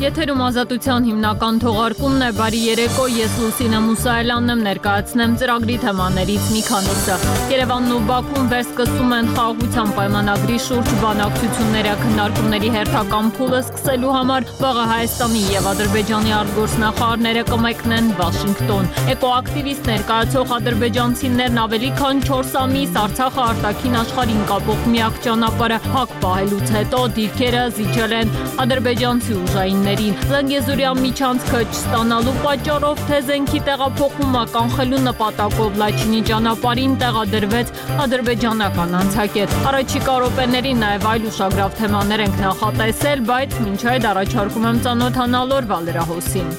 Եթերում ազատության հիմնական թողարկումն է, բարի երեկո, ես Լուսինե Մուսայելյանն եմ, ներկայացնեմ ծրագրի թեմաներից մի քանիսը։ Երևանն ու Բաքուն վերսկսում են խաղաղության պայմանագրի շուրջ բանակցությունները, քննարկումների հերթական փուլը սկսելու համար վաղը Հայաստանի եւ Ադրբեջանի արտգործնախարարները կմեկնեն Վաշինգտոն։ Էկոակտիվիստ ներկայացող ադրբեջանցիներն ավելի քան 4 ամիս Արցախը արտաքին աշխարհին կապող միակ ճանապարհը հակ պահելուց հետո դիրքերը զիջել են ադրբեջանցի ուժայիններին։ Զանգեզուրյան միջանցքը չստանալու պատճառով թե զենքի տեղափոխումը կանխելու նպատակով Լաչինի ճանապարհին տեղադրվեց ադրբեջանական անցակետ։ Առաջիկա րոպեներին նաև այլ ուշագրավ թեմաներ ենք նախատեսել, բայց մինչ այդ առաջարկում եմ ծանոթանալ օրվա լրահոսին։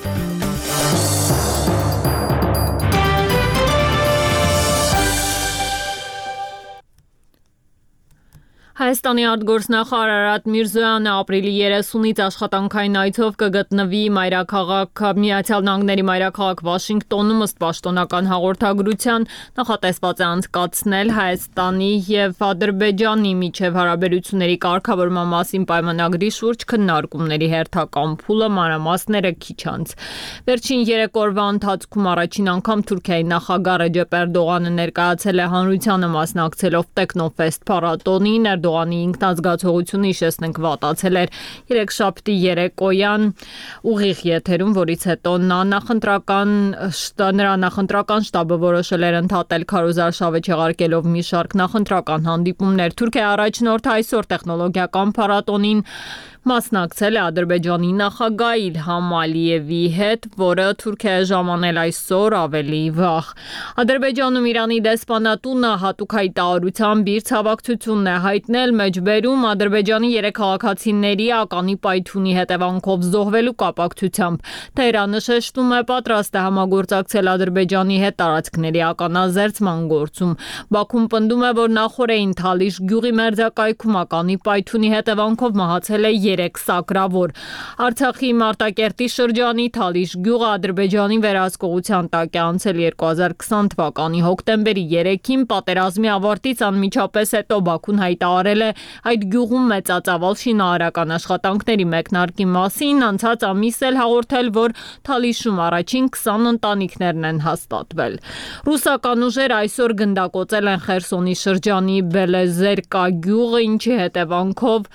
Հայաստանի արտգործնախարար Արարատ Միրզոյանը ապրիլի 30-ից աշխատանքային այցով կգտնվի մայրաքաղաք Միացյալ Նահանգների մայրաքաղաք Վաշինգտոնում ըստ պաշտոնական հաղորդագրության նախատեսված է անցկացնել Հայաստանի եւ Ադրբեջանի միջև հարաբերությունների կարգավորման մասին պայմանագրի շուրջ քննարկումների հերթական փուլը մանրամասները քիչ անց։ Վերջին 3 օրվա ընթացքում առաջին անգամ Թուրքիայի նախագահ Ռեջեփ Էրդողանը ներկայացել է հանրությանը մասնակցելով Տեխնոֆեստ փառատոնին։ Էրդողանի ինքնազգացողությունը հիշեցնենք վատացել էր երեքշաբթի երեկոյան ուղիղ եթերում, որից հետո նրա նախընտրական շտաբը որոշել էր ընդհատել քարոզարշավը չեղարկելով մի շարք նախընտրական հանդիպումներ։ Թուրքիայի առաջնորդը այսօր տեխնոլոգիական փառատոնին մասնակցել է Ադրբեջանի նախագահ Իլհամ Ալիևի հետ, որը Թուրքիա է ժամանել այսօր ավելի վաղ։ Ադրբեջանում Իրանի դեսպանատունը հատուկ հայտարարությամբ իր ցավակցությունն է հայտնել մեջբերում Ադրբեջանի 3 քաղաքացիների ականի պայթյունի հետևանքով զոհվելու կապակցությամբ։ Թեհրանը շեշտում է պատրաստ է համագործակցել Ադրբեջանի հետ տարածքների ականազերծման գործում։ Բաքուն պնդում է, որ նախօրեին Թալիշ գյուղի մերձակայքում ականի պայթյունի հետևանքով մահացել է 3 սակրավոր։ Արցախի Մարտակերտի շրջանի Թալիշ գյուղը Ադրբեջանի վերահսկողության տակ է անցել 2020 թվականի հոկտեմբերի 3-ին պատերազմի ավարտից անմիջապես հետո Բաքուն հայտարարել է այդ գյուղում մեծածավալ շինարարական աշխատանքների մեկնարկի մասին, անցած ամիս էլ հաղորդել, որ Թալիշում առաջին 20 ընտանիքներն են հաստատվել։ Ռուսական ուժերը այսօր գնդակոծել են Խերսոնի շրջանի Բելեզերկա գյուղը, ինչի հետևանքով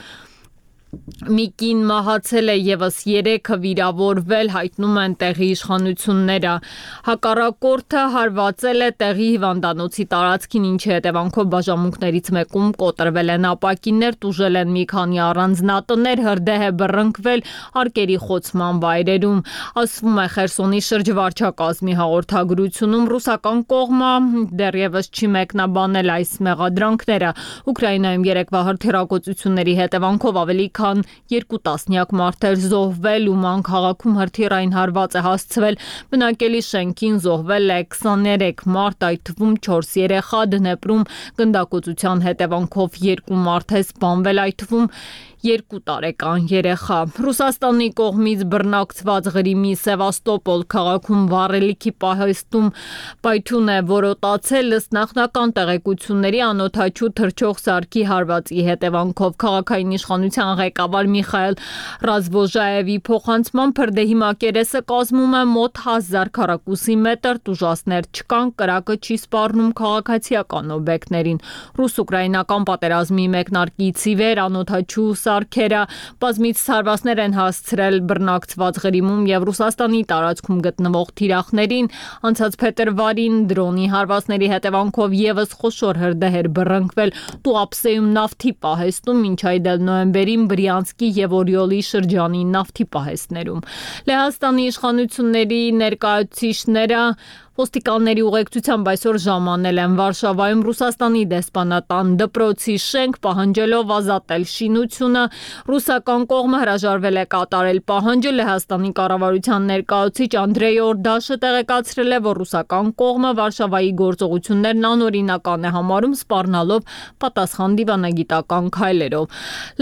մի կին մահացել է եւս 3-ը վիրավորվել, հայտնում են տեղի իշխանությունները։ Հակառակորդը հարվածել է տեղի հիվանդանոցի տարածքին, ինչի հետևանքով բաժանմունքներից մեկում կոտրվել են ապակիներ, տուժել են մի քանի առանձնատներ, հրդեհ է բռնկվել արկերի խոցման վայրերում։ Ասվում է Խերսոնի շրջվարչակազմի հաղորդագրությունում ռուսական կողմը դեռևս չի մեկնաբանել այս մեղադրանքները։ Ուկրաինայում երեկվա հրթիռակոծությունների հետևանքով ավելի քան 2 տասնյակ մարդեր զոհվել, Ուման քաղաքում հրթիռային հարված է հասցվել բնակելի շենքին, զոհվել է 23 մարդ, այդ թվում 4 երեխա, Դնեպրում գնդակոծության հետևանքով 2 մարդ է սպանվել, այդ թվում 2 տարեկան երեխա։ Ռուսաստանի կողմից բռնակցված Ղրիմի Սևաստոպոլ քաղաքում վառելիքի պահեստում պայթյուն է որոտացել, ըստ նախնական տեղեկությունների անօդաչու թռչող սարքի հարվածի հետևանքով։ Քաղաքային իշխանության ղեկավար Միխայել Ռազվոժաևի փոխանցմամբ հրդեհի մակերեսը կազմում է մոտ 1000 քառակուսի մետր, տուժածներ չկան, կրակը չի սպառնում քաղաքացիական օբյեկտներին։ Ռուս-ուկրաինական պատերազմի մեկնարկից ի վեր անօդաչու սարքերը բազմից հարվածներ են հասցրել բռնակցված Ղրիմում եւ Ռուսաստանի տարածքում գտնվող թիրախներին։ Անցած փետրվարին դրոնի հարվածների հետևանքով եւս խոշոր հրդեհ էր բռնկվել Տուապսեում նավթի պահեստում, մինչ այդ էլ նոյեմբերին Բրյանսկի եւ Օրիոլի շրջանի նավթի պահեստներում։ Լեհաստանի իշխանությունների ներկայացուցիչները ոստիկանների ուղեկցությամբ այսօր ժամանել են Վարշավայում Ռուսաստանի դեսպանատան դպրոցի շենք, պահանջելով ազատել շինությունը։ Ռուսական կողմը հրաժարվել է կատարել պահանջը։ Լեհաստանի կառավարության ներկայացուցիչ Անդրեյ Օրդաշը տեղեկացրել է, որ ռուսական կողմը Վարշավայի գործողություններն անօրինական է համարում, սպառնալով պատասխան դիվանագիտական քայլերով։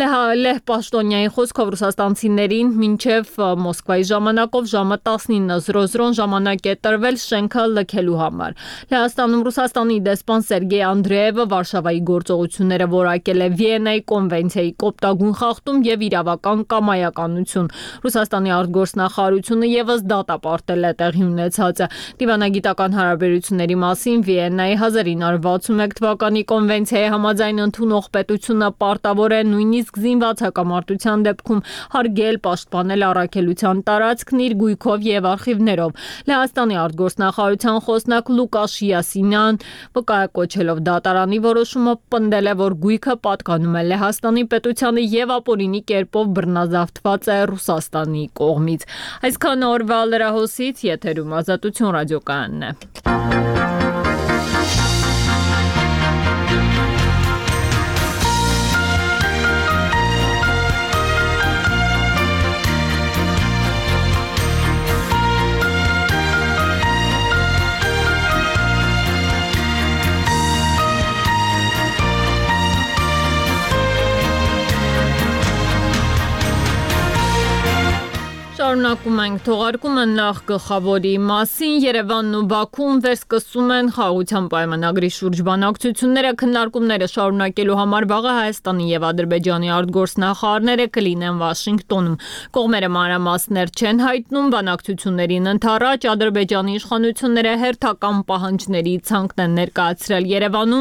Լեհ պաշտոնյայի խոսքով ռուսաստանցիներին մինչև Մոսկվայի ժամանակով ժամը 19:00 ժամանակ է տրվել շենքը լքելու համար։ Լեհաստանում Ռուսաստանի դեսպան Սերգեյ Անդրեևը Վարշավայի գործողությունները որակել է Վիեննայի կոնվենցիայի կոպտագույն խախտում եւ իրավական կամայականություն։ Ռուսաստանի արտգործնախարարությունը եւս դատապարտել է տեղի ունեցածը։ Դիվանագիտական հարաբերությունների մասին Վիեննայի 1961 թվականի կոնվենցիայի համաձայն ընդունող պետությունը պարտավոր է նույնիսկ զինված հակամարտության դեպքում հարգել, պաշտպանել առաքելության տարածքն իր գույքով եւ արխիվներով։ Լեհաստանի արտգործնախարարության խոսնակ Լուկաշ Յասինյան վկայակոչելով դատարանի որոշումը պնդել է, որ գույքը պատկանում է Լեհաստանի պետությանը եւ ապօրինի կերպով բռնազավթված է Ռուսաստանի կողմից։ Այսքան օրվա լրահոսից եթերում Ազատություն ռադիոկայանն է։ Շարունակում ենք թողարկումը նախ գլխավորի մասին։ Երևանն ու Բաքուն վերսկսում են խաղաղության պայմանագրի շուրջ բանակցությունները, քննարկումները շարունակելու համար վաղը Հայաստանի եւ Ադրբեջանի արտգործնախարարները կլինեն Վաշինգտոնում։ Կողմերը մանրամասներ չեն հայտնում բանակցություններին ընդառաջ Ադրբեջանի իշխանությունները հերթական պահանջների ցանկն են ներկայացրել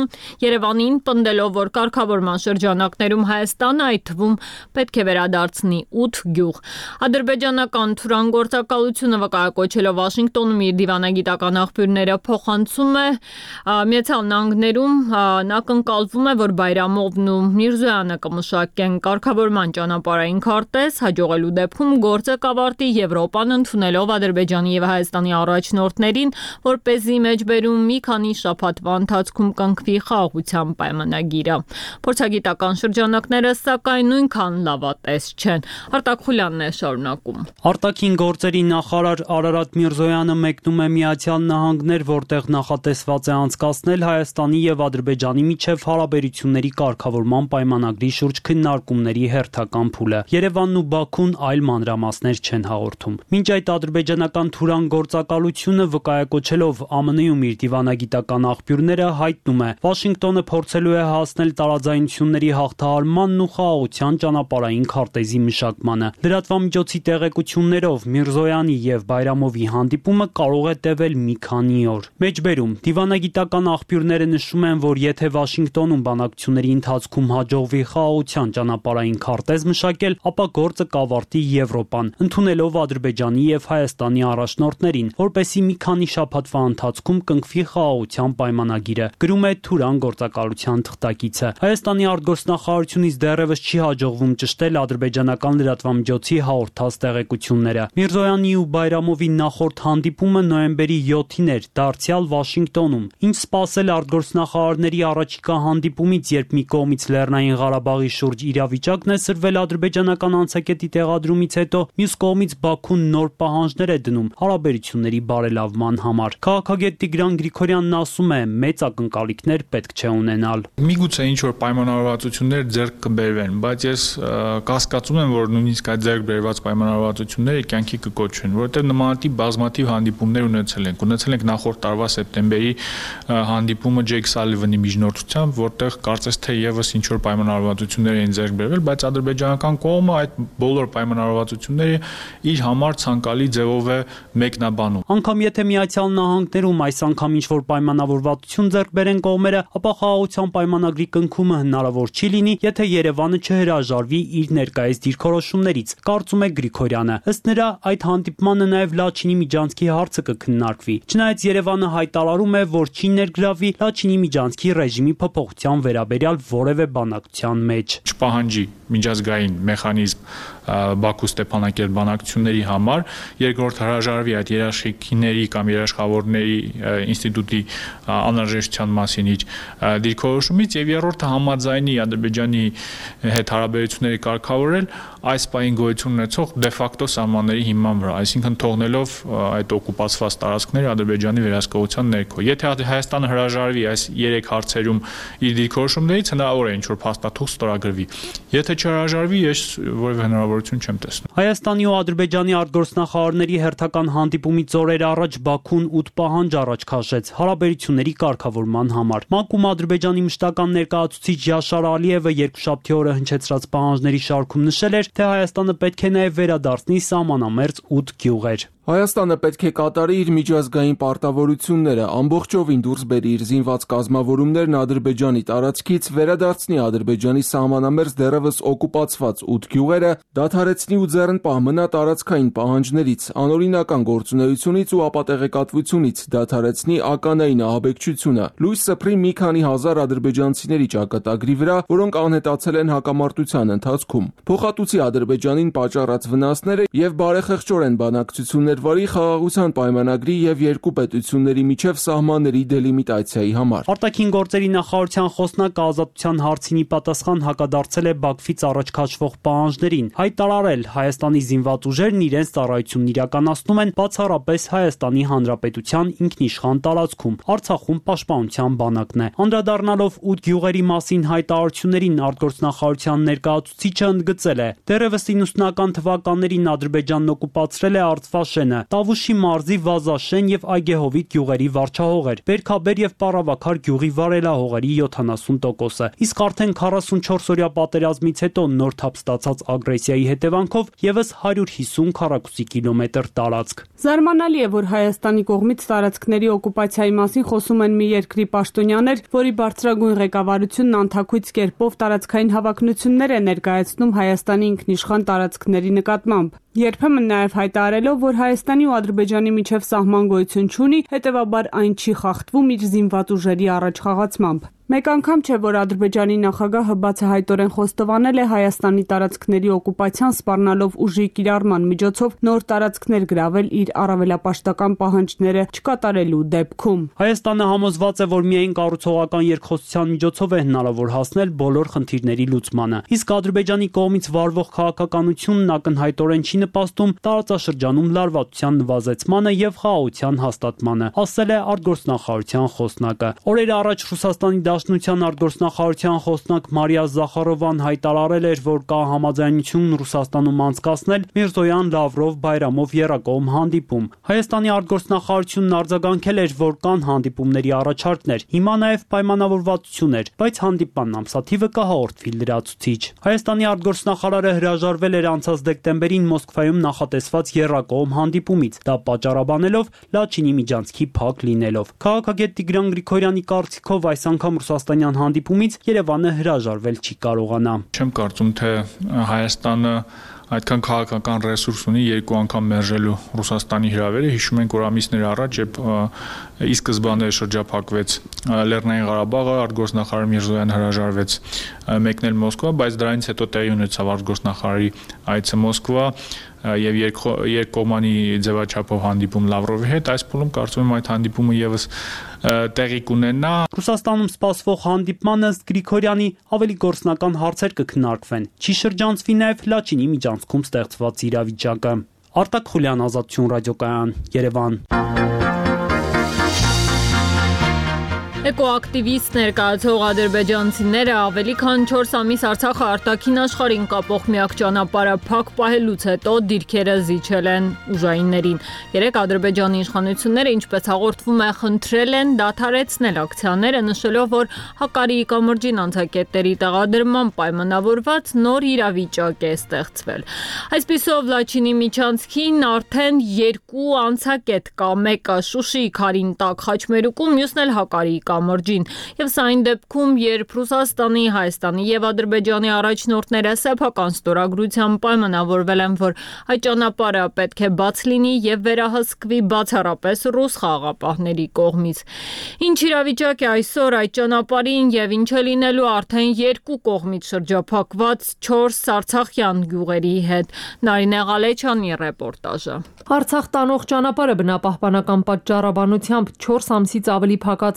Երևանին պնդելով, որ կարգավորման շրջանակներում Հայաստանը այդ թվում պետք է վերադարձնի 8 գյուղ։ Ադրբեջանական թուրանգործակալությունը վկայակոչելով Վաշինգտոնում իր դիվանագիտական աղբյուրները փոխանցում է Միացյալ Նահանգներում ակնկալվում է, որ Բայրամովն ու Միրզոյանը կմշակեն կարգավորման ճանապարհային քարտեզ, հաջողելու դեպքում գործը կավարտի Եվրոպան ընդունելով Ադրբեջանի եւ Հայաստանի առաջնորդներին, որպեսզի մեջբերում մի քանի շաբաթվա ընթացքում կնքվի խաղաղության պայմանագիրը։ Փորձագիտական շրջանակները սակայն նույնքան լավատես չեն։ Արտակ Խուլյանն է շարունակում։ Արտաքին գործերի նախարար Արարատ Միրզոյանը մեկնում է Միացյալ Նահանգներ, որտեղ նախատեսված է անցկացնել Հայաստանի եւ Ադրբեջանի միջև հարաբերությունների կարգավորման պայմանագրի շուրջ քննարկումների հերթական փուլը։ Երևանն ու Բաքուն այլ մանրամասներ չեն հաղորդում։ Մինչ այդ ադրբեջանական թուրանգործակալությունը վկայակոչելով ԱՄՆ-ում իր դիվանագիտական աղբյուրները հայտնում է, Վաշինգտոնը փորձելու է հասնել տարաձայնությունների հաղթահարմանն ու խաղաղության ճանապարհային քարտեզի մշակմանը։ Լրատվամիջոցի տեղեկություններով Միրզոյանի եւ Բայրամովի հանդիպումը կարող է տևել մի քանի օր։ Մեջբերում դիվանագիտական աղբյուրները նշում են, որ եթե Վաշինգտոնում բանակցությունների ընթացքում հաջողվի խաղաղության ճանապարհային քարտեզ մշակել, ապա գործը կավարտի Եվրոպան, ընդունելով Ադրբեջանի եւ Հայաստանի առաջնորդներին, որպեսզի մի քանի շաբաթվա ընթացքում կնքվի խաղաղության պայմանագիրը, գրում է Թուրան գործակալության թղթակիցը։ Հայաստանի արտգործնախարարությունից դեռևս չի հաջողվում ճշտել ադրբեջանական լրատվամիջոցի հաղորդած տեղեկությունները։ Միրզոյանի ու Բայրամովի նախորդ հանդիպումը նոյեմբերի 7-ին էր դարձյալ Վաշինգտոնում։ Ինչ սպասել արտգործնախարարների առաջիկա հանդիպումից, երբ մի կողմից Լեռնային Ղարաբաղի շուրջ իրավիճակն է սրվել ադրբեջանական անցակետի տեղադրումից հետո, մյուս կողմից Բաքուն նոր պահանջներ է դնում հարաբերությունների բարելավման համար։ Քաղաքագետ Տիգրան Գրիգորյանն ասում է, մեծ ակնկալիքներ պետք չէ ունենալ։ Միգուցե ինչ որ պայմանավորվածություններ ձեռք կբերվեն, բայց ես կասկածում եմ, որ նույնիսկ այդ ձեռք բերված պայմանավորվածությունները կյանքի կկոչվեն, որովհետև նմանատիպ բազմաթիվ հանդիպումներ ունեցել ենք նախորդ տարվա սեպտեմբերի հանդիպումը Ջեյք Սալիվանի միջնորդությամբ, որտեղ կարծես թե եւս ինչ որ պայմանավորվածություններ էին ձեռք բերվել, բայց ադրբեջանական կողմը այդ բոլոր պայմանավորվածությունները իր համար ցանկալի ձևով է մեկնաբանում։ Անկամ եթե Միացյալ Նահանգներում այս անգամ ինչ որ պայմանավորվածություն ձեռք բերեն կողմերը, ապա խաղաղության պայմանագրի կնքումը հնարավոր չի լինի, եթե Երևանը չհրաժարվի իր ներկայիս դիրքորոշումներից, կարծում է Գրիգորյանը։ Ըստ նրա, այդ հանդիպմանը նաև Լաչինի միջանցքի հարցը կքննարկվի։ Չնայած Երևանը հայտարարում է, որ չի ներգրավվի Լաչինի միջանցքի ռեժիմի փոփոխության վերաբերյալ որևէ բանակցության մեջ։ Չպահանջի միջազգային մեխանիզմ Բաքու-Ստեփանակերտ բանակցությունների համար, երկրորդ հրաժարվի այդ երաշխիքների կամ երաշխավորների ինստիտուտի անհրաժեշտության մասին իր դիրքորոշումից եւ երրորդը համաձայնի Ադրբեջանի հետ հարաբերությունների կարգավորել այս պահին գոյություն ունեցող դե ֆակտո սահմանների հիման վրա, այսինքն թողնելով այդ օկուպացված տարածքները Ադրբեջանի վերահսկողության ներքո։ Եթե Հայաստանը հրաժարվի այս 3 հարցերում իր դիրքորոշումներից, հնարավոր է ինչ որ փաստաթուղթ ստորագրվի։ Եթե չհրաժարվի, ես որևէ հնարավոր կարևորություն չեմ տեսնում։ Հայաստանի ու Ադրբեջանի արտգործնախարարների հերթական հանդիպումից օրեր առաջ Բաքուն 8 պահանջ առաջ քաշեց հարաբերությունների կարգավորման համար։ ՄԱԿ-ում Ադրբեջանի մշտական ներկայացուցիչ Յաշար Ալիևը երկուշաբթի օրը հնչեցրած պահանջների շարքում նշել էր, թե Հայաստանը պետք է նաև վերադարձնի սահմանամերձ 8 գյուղեր։ Հայաստանը պետք է կատարի իր միջազգային պարտավորությունները, ամբողջովին դուրս բերի իր զինված կազմավորումներն Ադրբեջանի տարածքից, վերադարձնի Ադրբեջանի սահմանամերձ դեռևս օկուպացված 8 գյուղերը, դադարեցնի ու ձեռնպահ մնա տարածքային պահանջներից, անօրինական գործունեությունից ու ապատեղեկատվությունից, դադարեցնի ականային ահաբեկչությունը, լույս սփռի մի քանի հազար ադրբեջանցիների ճակատագրի վրա, որոնք անհետացել են հակամարտության ընթացքում, փոխհատուցի Ադրբեջանին պատճառած վնասները եւ բարեխեղճորեն բանակցություններ վարի խաղաղության պայմանագրի եւ երկու պետությունների միջև սահմանների դելիմիտացիայի համար։ Արտաքին գործերի նախարարության խոսնակը ազատության հարցինի պատասխան հակադարձել է Բաքվից առաջ քաշվող պահանջներին, հայտարարել Հայաստանի զինված ուժերն իրենց ծառայությունն իրականացնում են բացառապես Հայաստանի Հանրապետության ինքնիշխան տարածքում, Արցախում պաշտպանության բանակն է։ Անդրադառնալով 8 գյուղերի մասին հայտարարություններին արտգործնախարարության ներկայացուցիչը ընդգծել է. դեռևս 90-ական թվականներին Ադրբեջանն օկուպացրել է Արցվաշեն, Տավուշի մարզի Վազաշեն եւ Այգեհովիտ գյուղերի վարչահող էր, Բերքաբեր եւ Պարավաքար գյուղի վարելահողերի 70%-ը, իսկ արդեն 44-օրյա պատերազմից հետո նոր թափ ստացած ագրեսիայի հետևանքով եւս 150 քառակուսի կիլոմետր տարածք։ Զարմանալի է, որ Հայաստանի կողմից տարածքների օկուպացիայի մասին խոսում են մի երկրի պաշտոնյաներ, որի բարձրագույն ղեկավարությունն անթաքույց կերպով տարածքային հավակնություններ է ներկայացնում Հայաստանի ինքնիշխան տարածքների նկատմամբ, երբեմն նաև հայտարարելով, որ Հայաստանի ու Ադրբեջանի միջև սահման գոյություն չունի, հետևաբար այն չի խախտվում իր զինված ուժերի առաջխաղացմամբ։ Մեկ անգամ չէ, որ Ադրբեջանի նախագահը բացահայտորեն խոստովանել է Հայաստանի տարածքների օկուպացիան սպառնալով ուժի կիրառման միջոցով նոր տարածքներ գրավել իր առավելապաշտական պահանջները չկատարելու դեպքում։ Հայաստանը համոզված է, որ միայն կառուցողական երկխոսության միջոցով է հնարավոր հասնել բոլոր խնդիրների լուծմանը, իսկ Ադրբեջանի կողմից վարվող քաղաքականությունն ակնհայտորեն չի նպաստում տարածաշրջանում լարվածության նվազեցմանը եւ խաղաղության հաստատմանը, ասել է արտգործնախարարության խոսնակը։ Օրեր առաջ Ռուսաստանի Դաշնության արտգործնախարարության խոսնակ Մարիա Զախարովան հայտարարել էր, որ կա համաձայնություն Ռուսաստանում անցկացնել Միրզոյան, Լավրով, Բայրամով եռակողմ հանդիպում։ Հայաստանի արտգործնախարարությունն արձագանքել էր, որ կան հանդիպումների առաջարկներ, հիմա նաև պայմանավորվածություն էր, բայց հանդիպման ամսաթիվը կհաղորդվի լրացուցիչ։ Հայաստանի արտգործնախարարը հրաժարվել էր անցած դեկտեմբերին Մոսկվայում նախատեսված եռակողմ հանդիպումից, դա պատճառաբանելով Լաչինի միջանցքի փակ լինելով։ Քաղաքագետ Տիգրան Գրիգորյանի կարծիքով այս անգամ ռուսաստանյան հանդիպումից Երևանը հրաժարվել չի կարողանա։ Չեմ կարծում, թե Հայաստանը այդքան քաղաքական ռեսուրս ունի երկու անգամ մերժելու Ռուսաստանի հրավերը։ Հիշում ենք, որ ամիսներ առաջ, երբ ի սկզբանե շրջափակվեց Լեռնային Ղարաբաղը, արտգործնախարար Միրզոյանը հրաժարվեց մեկնել Մոսկվա, բայց դրանից հետո տեղի ունեցավ արտգործնախարարի այցը Մոսկվա եւ երկկողմանի ձևաչափով հանդիպում Լավրովի հետ, այս փուլում կարծում եմ այդ հանդիպումը եւս տեղի կունենա։ Ռուսաստանում սպասվող հանդիպմանը ըստ Գրիգորյանի ավելի գործնական հարցեր կքննարկվեն։ Չի շրջանցվի նաեւ Լաչինի միջանցքում ստեղծված իրավիճակը։ Արտակ Խուլյան, Ազատություն ռադիոկայան, Երևան։ Էկոակտիվիստ ներկայացող ադրբեջանցիները ավելի քան 4 ամիս Արցախը արտաքին աշխարհին կապող միակ ճանապարհը փակ պահելուց հետո դիրքերը զիջել են ուժայիններին։ Երեք Ադրբեջանի իշխանությունները, ինչպես հաղորդվում է, խնդրել են դադարեցնել ակցիաները, նշելով, որ Հակարիի կամրջին անցակետերի տեղադրման պայմանավորված նոր իրավիճակ է ստեղծվել։ Այսպիսով Լաչինի միջանցքին արդեն 2 անցակետ կա, մեկը Շուշիի Քարին տակ Խաչմերուկում, մյուսն էլ Հակարիի կամրջին, եւ սա այն դեպքում, երբ Ռուսաստանի, Հայաստանի եւ Ադրբեջանի առաջնորդները սեփական ստորագրությամբ պայմանավորվել են, որ այդ ճանապարհը պետք է բաց լինի եւ վերահսկվի բացառապես ռուս խաղաղապահների կողմից։ Ինչ իրավիճակ է այսօր այդ ճանապարհին եւ ինչ է լինելու արդեն 2 կողմից շրջափակված 4 արցախյան գյուղերի հետ։ Նարինե Ղալեչյանի ռեպորտաժը։ Արցախ տանող ճանապարհը բնապահպանական պատճառաբանությամբ 4 ամսից ավելի փակած Ադրբեջանի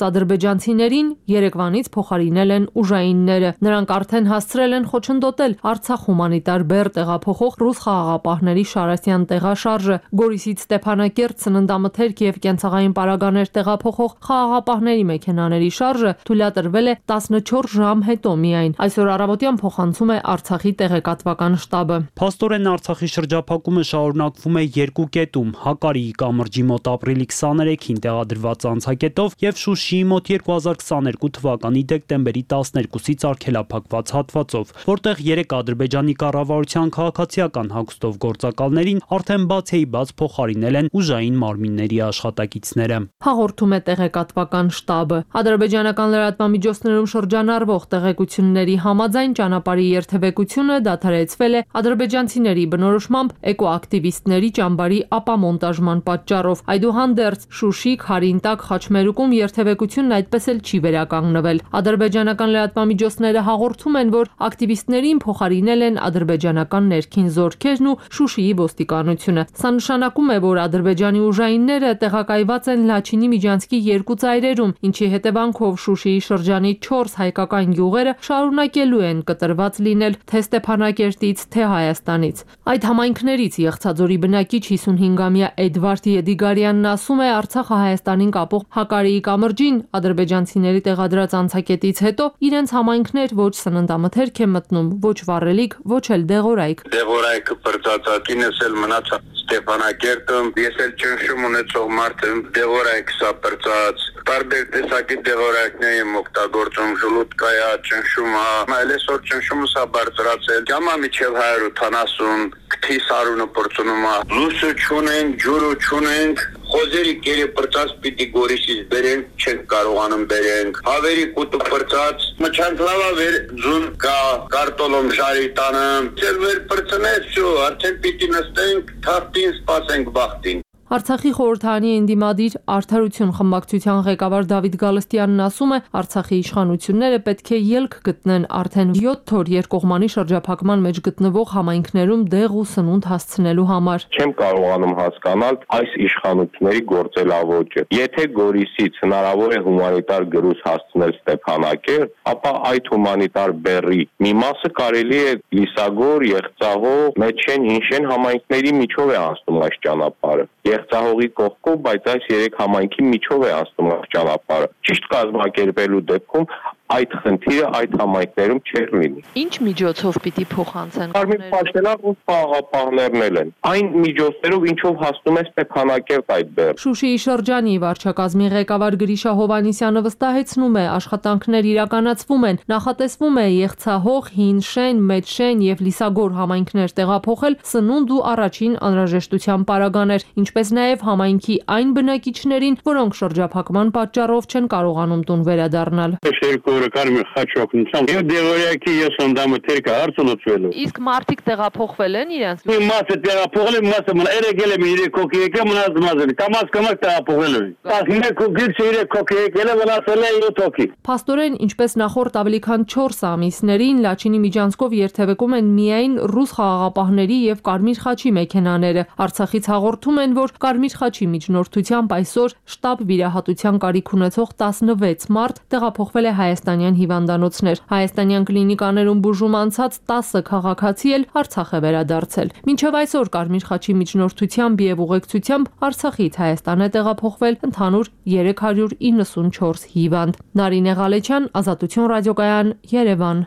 ադրբեջանցիներին Երևանից փոխարինել են ուժայինները։ Նրանք արդեն հասցրել են խոչընդոտել Արցախ հումանիտար բեռ տեղափոխող ռուս խաղաղապահների Շարասյան տեղաշարժը։ Գորիսից Ստեփանակերտ սննդամթերք եւ կենցաղային պարագաներ տեղափոխող խաղաղապահների մեքենաների շարժը թույլատրվել է 14 ժամ հետո միայն։ Այսօր առավոտյան փոխանցում է Արցախի տեղեկատվական շտաբը։ Փաստորեն Արցախի շրջափակումը շարունակվում է երկու կետում՝ Հակարիի կամրջի մոտ ապրիլի 23-ին տեղադրված անցակետով եւ Շուշիի մոտ 2022 թվականի դեկտեմբերի 12-ից արգելափակված հատվածով, որտեղ 3 Ադրբեջանի կառավարության քաղաքացիական հագուստով գործակալներին արդեն բաց փոխարինել են ուժային մարմինների աշխատակիցները։ Հաղորդում է տեղեկատվական շտաբը։ Ադրբեջանական լրատվամիջոցներում շրջանառվող տեղեկությունների համաձայն ճանապարհի երթևեկությունը դադարեցվել է ադրբեջանցիների բնորոշմամբ էկոակտիվիստների ճամբարի ապամոնտաժման պատճառով։ Այդուհանդերձ Շուշի, Խարինտակ, Խաչմերուկում երթևեկությունն այդպես էլ չի վերականգնվել։ Ադրբեջանական լրատվամիջոցները հաղորդում են, որ ակտիվիստներին փոխարինել են ադրբեջանական ներքին զորքերն ու Շուշիի ոստիկանությունը։ Սա նշանակում է, որ ադրբեջանի ուժայինները տեղակայված են Լաչինի Միջանցքի երկու ծայրերում, ինչի հետևանքով Շուշիի շրջանի 4 հայկական գյուղերը շարունակելու են կտրված լինել թե Ստեփանակերտից, թե Հայաստանից։ Այդ համայնքներից Եղցաձորի բնակիչ 55-ամյա Էդվարդ Եդիգարյանն ասում է, Արցախը Հայաստանին կապող Հակարիի կամրջին ադրբեջանցիների տեղադրած անցակետից հետո իրենց համայնքներ ոչ սննդամթերք է մտնում, ոչ վառելիք, ոչ էլ դեղորայք։ Դեղորայքը բրծածածինս էլ մնաց Ստեփանակերտում, ես էլ ճնշում ունեցող մարդ եմ, դեղորայք սա բրծած, տարբեր տեսակի դեղորայքներ եմ օգտագործում, ժլուտկայա, ճնշումա, այլ այսօր ճնշումը սա բարձրացել, գամա միջև 170, քթի սարունը պրծնում է, լույսը չունենք, ջուրը չունենք, խոզերի կերը պրծած պիտի Գորիսից բերենք, չենք կարողանում բերենք, հավերի կուտը պրծած, մչանք լավա վեր ձուն կա, կարտոլոմ ժարի տանը, ծեր վեր պրծնեց շու, արդեն պիտի նստենք, թախտին սպասենք բախտին։ Արցախի խորհրդարանի ընդդիմադիր Արդարություն խմբակցության ղեկավար Դավիթ Գալստյանն ասում է, Արցախի իշխանությունները պետք է ելք գտնեն արդեն 7 օր երկկողմանի շրջափակման մեջ գտնվող համայնքներում դեղ ու սնունդ հասցնելու համար։ Չեմ կարողանում հասկանալ այս իշխանությունների գործելավոճը։ Եթե Գորիսից հնարավոր է հումանիտար գրուզ հասցնել Ստեփանակերտ, ապա այդ հումանիտար բեռի մի մասը կարելի է Լիսագոր, Եղցահող, Մեջեն, Հինշեն համայնքների միջով է անցնում այս ճանապարհը։ Եղցահողի կողքով, բայց այս 3 համայնքի միջով է անցնում այս ճանապարհը։ Ճիշտ կազմակերպելու դեպքում այդ խնդիրը այդ համայնքներում չէր լինի։ Ինչ միջոցով պիտի փոխանցեն։ Կարմիր պաշտոնյալ ու խաղաղապահներն են։ Այն միջոցներով, ինչով հասնում է Ստեփանակերտ այդ բեռ։ Շուշիի շրջանի վարչակազմի ղեկավար Գրիշա Հովհաննիսյանը վստահեցնում է, աշխատանքներ իրականացվում են, նախատեսվում է Եղցահող, Հինշեն, Մեջշեն եւ Լիսագոր համայնքներ տեղափոխել սնունդ ու առաջին անհրաժեշտության պարագաներ, ինչպես նաեւ համայնքի այն բնակիչներին, որոնք շրջափակման պատճառով չեն կարողանում տուն վերադառնալ։ Կարմիր խաչօգնությամբ եւ դեղորայքի ես սննդամթերքը հարցնոցվելու։ Իսկ մարդիկ տեղափոխվել են իրենց։ Մի մասը տեղափոխել է, մասը մնա երեգել է 3 հոգի եկել մնաց մազը։ Կամաց տեղափոխել է։ 11 հոգից 3 հոգի եկել է մնացել է 7 հոգի։ Փաստորեն, ինչպես նախորդ ավելի քան 4 ամիսներին Լաչինի Միջանցքով երթևեկում են միայն ռուս խաղաղապահների եւ Կարմիր խաչի մեքենաները։ Արցախից հաղորդում են, որ Կարմիր խաչի միջնորդությամբ այսօր շտաբ վիրահատության կարիք ունեցող 16 մարդ տեղափոխվել է հայաստանյան հիվանդանոցներ։ Հայաստանյան կլինիկաներում բուժում անցած 10 քաղաքացի էլ Արցախ է վերադարձել։ Մինչև այսօր Կարմիր խաչի միջնորդությամբ եւ ուղեկցությամբ Արցախից Հայաստան է տեղափոխվել ընդհանուր 394 հիվանդ։ Նարինե Ղալեչյան, Ազատություն ռադիոկայան, Երևան։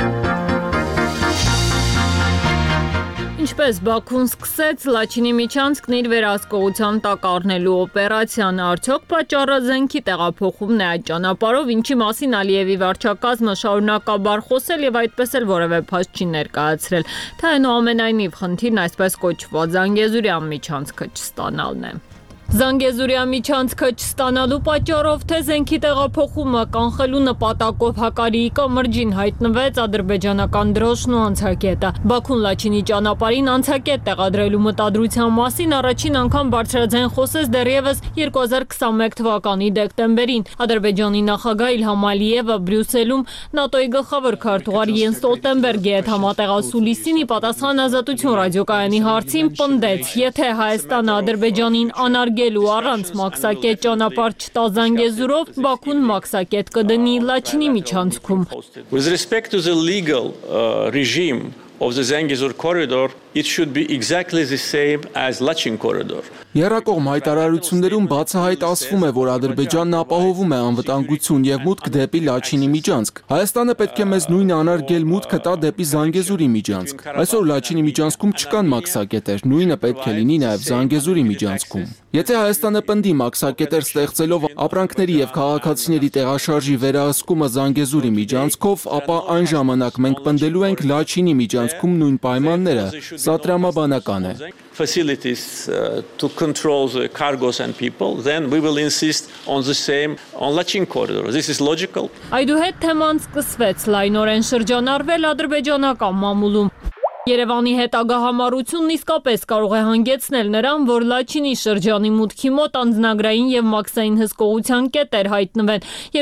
Ինչպես Բաքուն սկսեց Լաչինի Միջանցքն իր վերահսկողության տակ առնելու օպերացիան, արդյոք պատճառը զենքի տեղափոխումն է այդ ճանապարհով, ինչի մասին Ալիևի վարչակազմը շարունակաբար խոսել եւ այդպես էլ որևէ փաստ չի ներկայացրել, թե այնուամենայնիվ խնդիրն այսպես կոչված Զանգեզուրյան միջանցքը չստանալն է։ Զանգեզուրյան միջանցքը չստանալու պատճառով թե զենքի տեղափոխումը կանխելու նպատակով Հակարիի կամրջին հայտնվեց ադրբեջանական դրոշն ու անցակետը։ Բաքուն Լաչինի ճանապարհին անցակետ տեղադրելու մտադրության մասին առաջին անգամ բարձրաձայն խոսեց դեռևս 2021 թվականի դեկտեմբերին։ Ադրբեջանի նախագահ Իլհամ Ալիևը Բրյուսելում ՆԱՏՕ-ի գլխավոր քարտուղար Յենս Ստոլտենբերգի հետ համատեղացու լիսինի պատասխան Ազատություն ռադիոկայանի հարցին պնդեց, եթե Հայաստանը Ադրբեջանին անարգ հարգելու առանց մաքսակետ ճանապարհ չտա Զանգեզուրով, Բաքուն մաքսակետ կդնի Լաչինի միջանցքում։ With respect to the legal regime of the Zangezur corridor, it should be exactly the same as Lachin corridor. Եռակողմ հայտարարություններում բացահայտ ասվում է, որ Ադրբեջանն ապահովում է անվտանգություն եւ մուտք դեպի Լաչինի միջանցք։ Հայաստանը պետք է մեզ նույն անարգել մուտքը տա դեպի Զանգեզուրի միջանցք։ Այսօր Լաչինի միջանցքում չկան մաքսակետեր, նույնը պետք է լինի նաեւ Զանգեզուրի միջանցքում։ Եթե Հայաստանը պնդի մաքսակետեր ստեղծելով ապրանքների եւ քաղաքացիների տեղաշարժի վերահսկումը Զանգեզուրի միջանցքով, ապա այն ժամանակ մենք պնդելու ենք Լաչինի միջանցքում նույն պայմանները։ Սա տրամաբանական է։ Facilities to control the cargos and people, then we will insist on the same on Lachin corridor. This is logical. Այդուհետ թեման սկսվեց լայնորեն շրջանառվել ադրբեջանական մամուլում։ Երևանի հետագա համառությունն իսկապես կարող է հանգեցնել նրան, որ Լաչինի շրջանի մուտքի մոտ անձնագրային եւ մաքսային հսկողության կետեր հայտնվեն։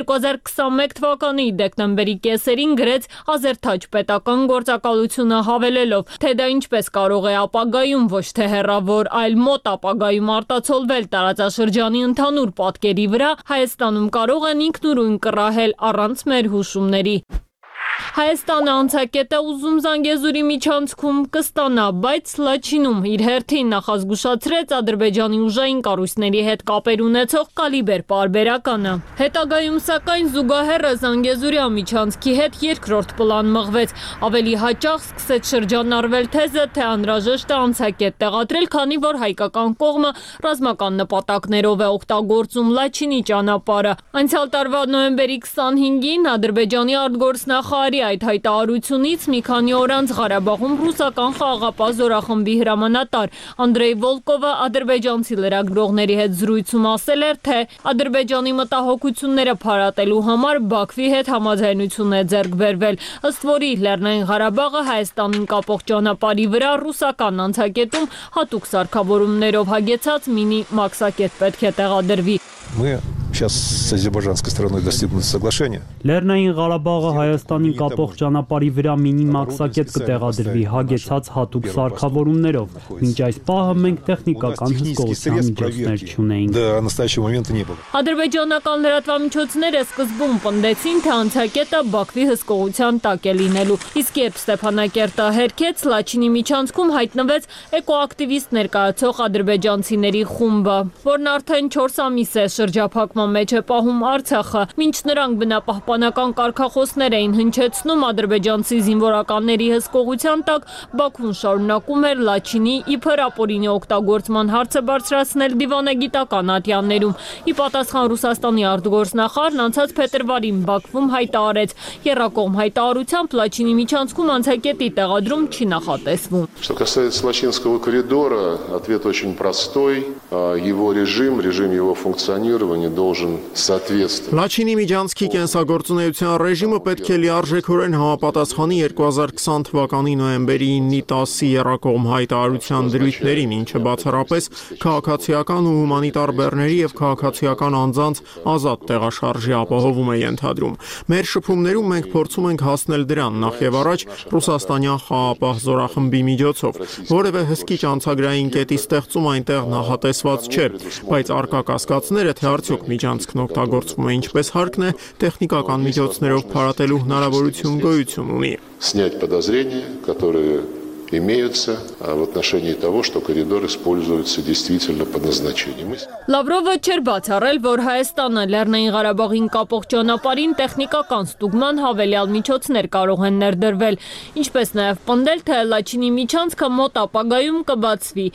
2021 թվականի դեկտեմբերի կեսերին գրեց Ազերթաջ պետական գործակալությունը հավելելով, թե դա ինչպես կարող է ապագայում ոչ թե հեռավոր, այլ մոտ ապագայում արտացոլվել տարածաշրջանի ընդհանուր պատկերի վրա, Հայաստանում կարող են ինքնուրույն կռահել առանց մեր հուշումների։ Հայաստանը անցակետ է ուզում Զանգեզուրի միջանցքում կստանա, բայց Լաչինում իր հերթին նախազգուշացրեց Ադրբեջանի ուժային կառույցների հետ կապեր ունեցող Կալիբեր պարբերականը։ Հետագայում սակայն զուգահեռը Զանգեզուրի միջանցքի հետ երկրորդ պլան մղվեց։ Ավելի հաճախ սկսեց շրջանառվել թեզը, թե անհրաժեշտ է անցակետ տեղադրել, քանի որ հայկական կողմը ռազմական նպատակներով է օգտագործում Լաչինի ճանապարհը։ Անցյալ տարվա նոյեմբերի 25-ին Ադրբեջանի արտգործնախարարի այդ հայտարարությունից մի քանի օր անց Ղարաբաղում ռուսական խաղաղապահ զորախմբի հրամանատար Անդրեյ Վոլկովը ադրբեջանցի լրագրողների հետ զրույցում ասել էր, թե Ադրբեջանի մտահոգությունները փարատելու համար Բաքվի հետ համաձայնություն է ձեռք բերվել, ըստ որի Լեռնային Ղարաբաղը Հայաստանին կապող ճանապարհի վրա ռուսական անցակետում հատուկ սարքավորումներով հագեցած մինի մաքսակետ պետք է տեղադրվի։ Сейчас с азербайджанской стороной достигнуто соглашение. Լեռնային Ղարաբաղը Հայաստանին կապող ճանապարհի վրա մինի մաքսակետ կտեղադրվի հագեցած հատուկ սարքավորումներով։ Մինչ այս պահը մենք տեխնիկական հսկողության միջոցներ չունեինք։ До настоящего момента не было. Ադրբեջանական լրատվամիջոցները սկզբում պնդեցին, թե անցակետը Բաքվի հսկողության տակ է լինելու։ Իսկ երբ Ստեփանակերտը հերքեց, Լաչինի միջանցքում հայտնվեց էկոակտիվիստ ներկայացող ադրբեջանցիների խումբը, որն արդեն 4 ամիս է շրջափակման մեջ է պահում Արցախը, մինչ նրանք բնապահպանական կարգախոսներ էին հնչեցնում ադրբեջանցի զինվորականների հսկողության տակ, Բաքուն շարունակում էր Լաչինի իբր ապօրինի օգտագործման հարցը բարձրացնել դիվանագիտական ատյաններում։ Ի պատասխան Ռուսաստանի արտգործնախարարն անցած փետրվարին Բաքվում հայտարարեց, եռակողմ հայտարարությամբ Լաչինի միջանցքում անցակետի տեղադրում չի նախատեսվում։ Что касается Лачинского коридора, ответ очень простой. Его режим его функционирования должен соответствовать. Լաչինի միջանցքի կենսագործունեության ռեժիմը պետք է լիարժեքորեն համապատասխանի 2020 թվականի նոյեմբերի 9-ի 10-ի եռակողմ հայտարարության դրույթներին, ինչը բացառապես քաղաքացիական ու հումանիտար բեռների եւ քաղաքացիական անձանց ազատ տեղաշարժի ապահովում է ենթադրում։ Մեր շփումներում մենք փորձում ենք հասնել դրան նախ եւ առաջ ռուսաստանյան խաղաղապահ զորախմբի միջոցով։ Որևէ հսկիչ անցագրային կետի ստեղծում այնտեղ նախատեսված չէ, բայց արկա կասկածները, թե արդյոք միջանցքն օգտագործվում է ինչպես հարկն է, տեխնիկական միջոցներով փարատելու հնարավորություն գոյություն ունի։ Снять подозрения, которые имеются в отношении того, что коридор используется действительно по назначению. Լավրովը չէր բացառել, որ Հայաստանը Լեռնային Ղարաբաղին կապող ճանապարհին տեխնիկական ստուգման հավելյալ միջոցներ կարող են ներդրվել, ինչպես նաև պնդել, թե Լաչինի միջանցքը մոտ ապագայում կբացվի։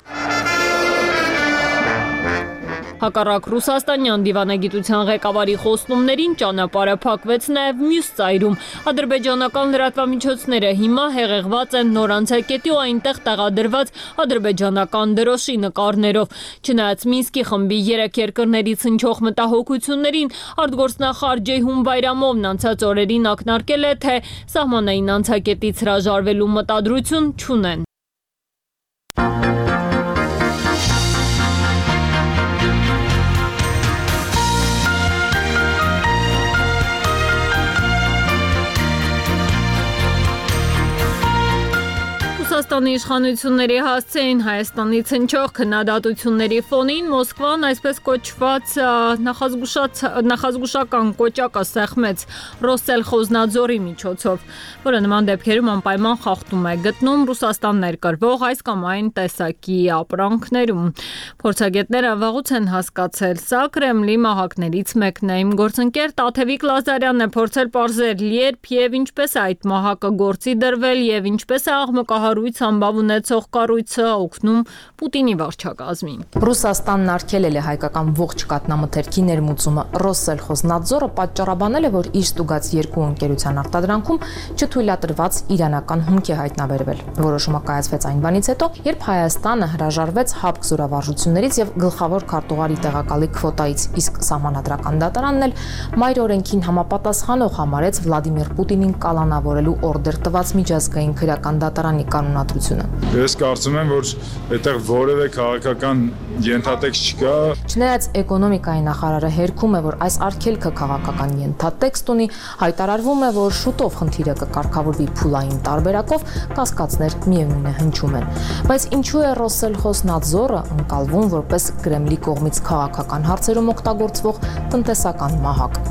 Հակառակ ռուսաստանյան դիվանագիտության ղեկավարի խոստումներին ճանապարհը փակվեց նաև մյուս ծայրում։ Ադրբեջանական լրատվամիջոցները հիմա հեղեղված են նոր անցակետի ու այնտեղ տեղադրված ադրբեջանական դրոշի նկարներով։ Չնայած Մինսկի խմբի 3 երկրներից հնչող մտահոգություններին, արտգործնախարար Ջեյհուն Բայրամովն անցած օրերին ակնարկել է, թե սահմանային անցակետից հրաժարվելու մտադրություն չունեն։ Ռուսաստանի իշխանությունների հասցեին Հայաստանից հնչող քննադատությունների ֆոնին Մոսկվան այսպես կոչված նախազգուշական կոճակը սեղմեց Ռոսսելխոզնադզորի միջոցով, որը նման դեպքերում անպայման խախտում է գտնում Ռուսաստան ներկրվող այս կամ այն տեսակի ապրանքներում։ Փորձագետները վաղուց են հասկացել, սա Կրեմլի մահակներից մեկն է։ Իմ գործընկեր Տաթևիկ Լազարյանն է փորձել պարզել, երբ եւ ինչպես է այդ մահակը գործի դրվել եւ ինչպես է աղմկահարույց ամբավ ունեցող կառույցը օգնում Պուտինի վարչակազմին։ Ռուսաստանն արգելել է հայկական ողջ կաթնամթերքի ներմուծումը։ Ռոսսելխոզնադզորը պատճառաբանել է, որ իր ստուգած երկու ընկերության արտադրանքում չթույլատրված իրանական հումք է հայտնաբերվել։ Որոշումը կայացվեց այն բանից հետո, երբ Հայաստանը հրաժարվեց ՀԱՊԿ զորավարժություններից եւ գլխավոր քարտուղարի տեղակալի քվոտայից, իսկ սահմանադրական դատարանն էլ մայր օրենքին համապատասխանող համարեց Վլադիմիր Պուտինին կալանավորելու օրդեր տված միջազգային քրեական դատարանի կանոնադրությունը։ Ես կարծում եմ, որ այդտեղ որևէ քաղաքական ենթատեքստ չկա։ Չնայած էկոնոմիկայի նախարարը հերքում է, որ այս արգելքը քաղաքական ենթատեքստ ունի, հայտարարվում է, որ շուտով խնդիրը կկարգավորվի փուլային տարբերակով, կասկածներ միևնույն է հնչում են։ Բայց ինչու է Ռոսսելխոզնադզորը ընկալվում որպես Կրեմլի կողմից քաղաքական հարցերում օգտագործվող տնտեսական մահակ։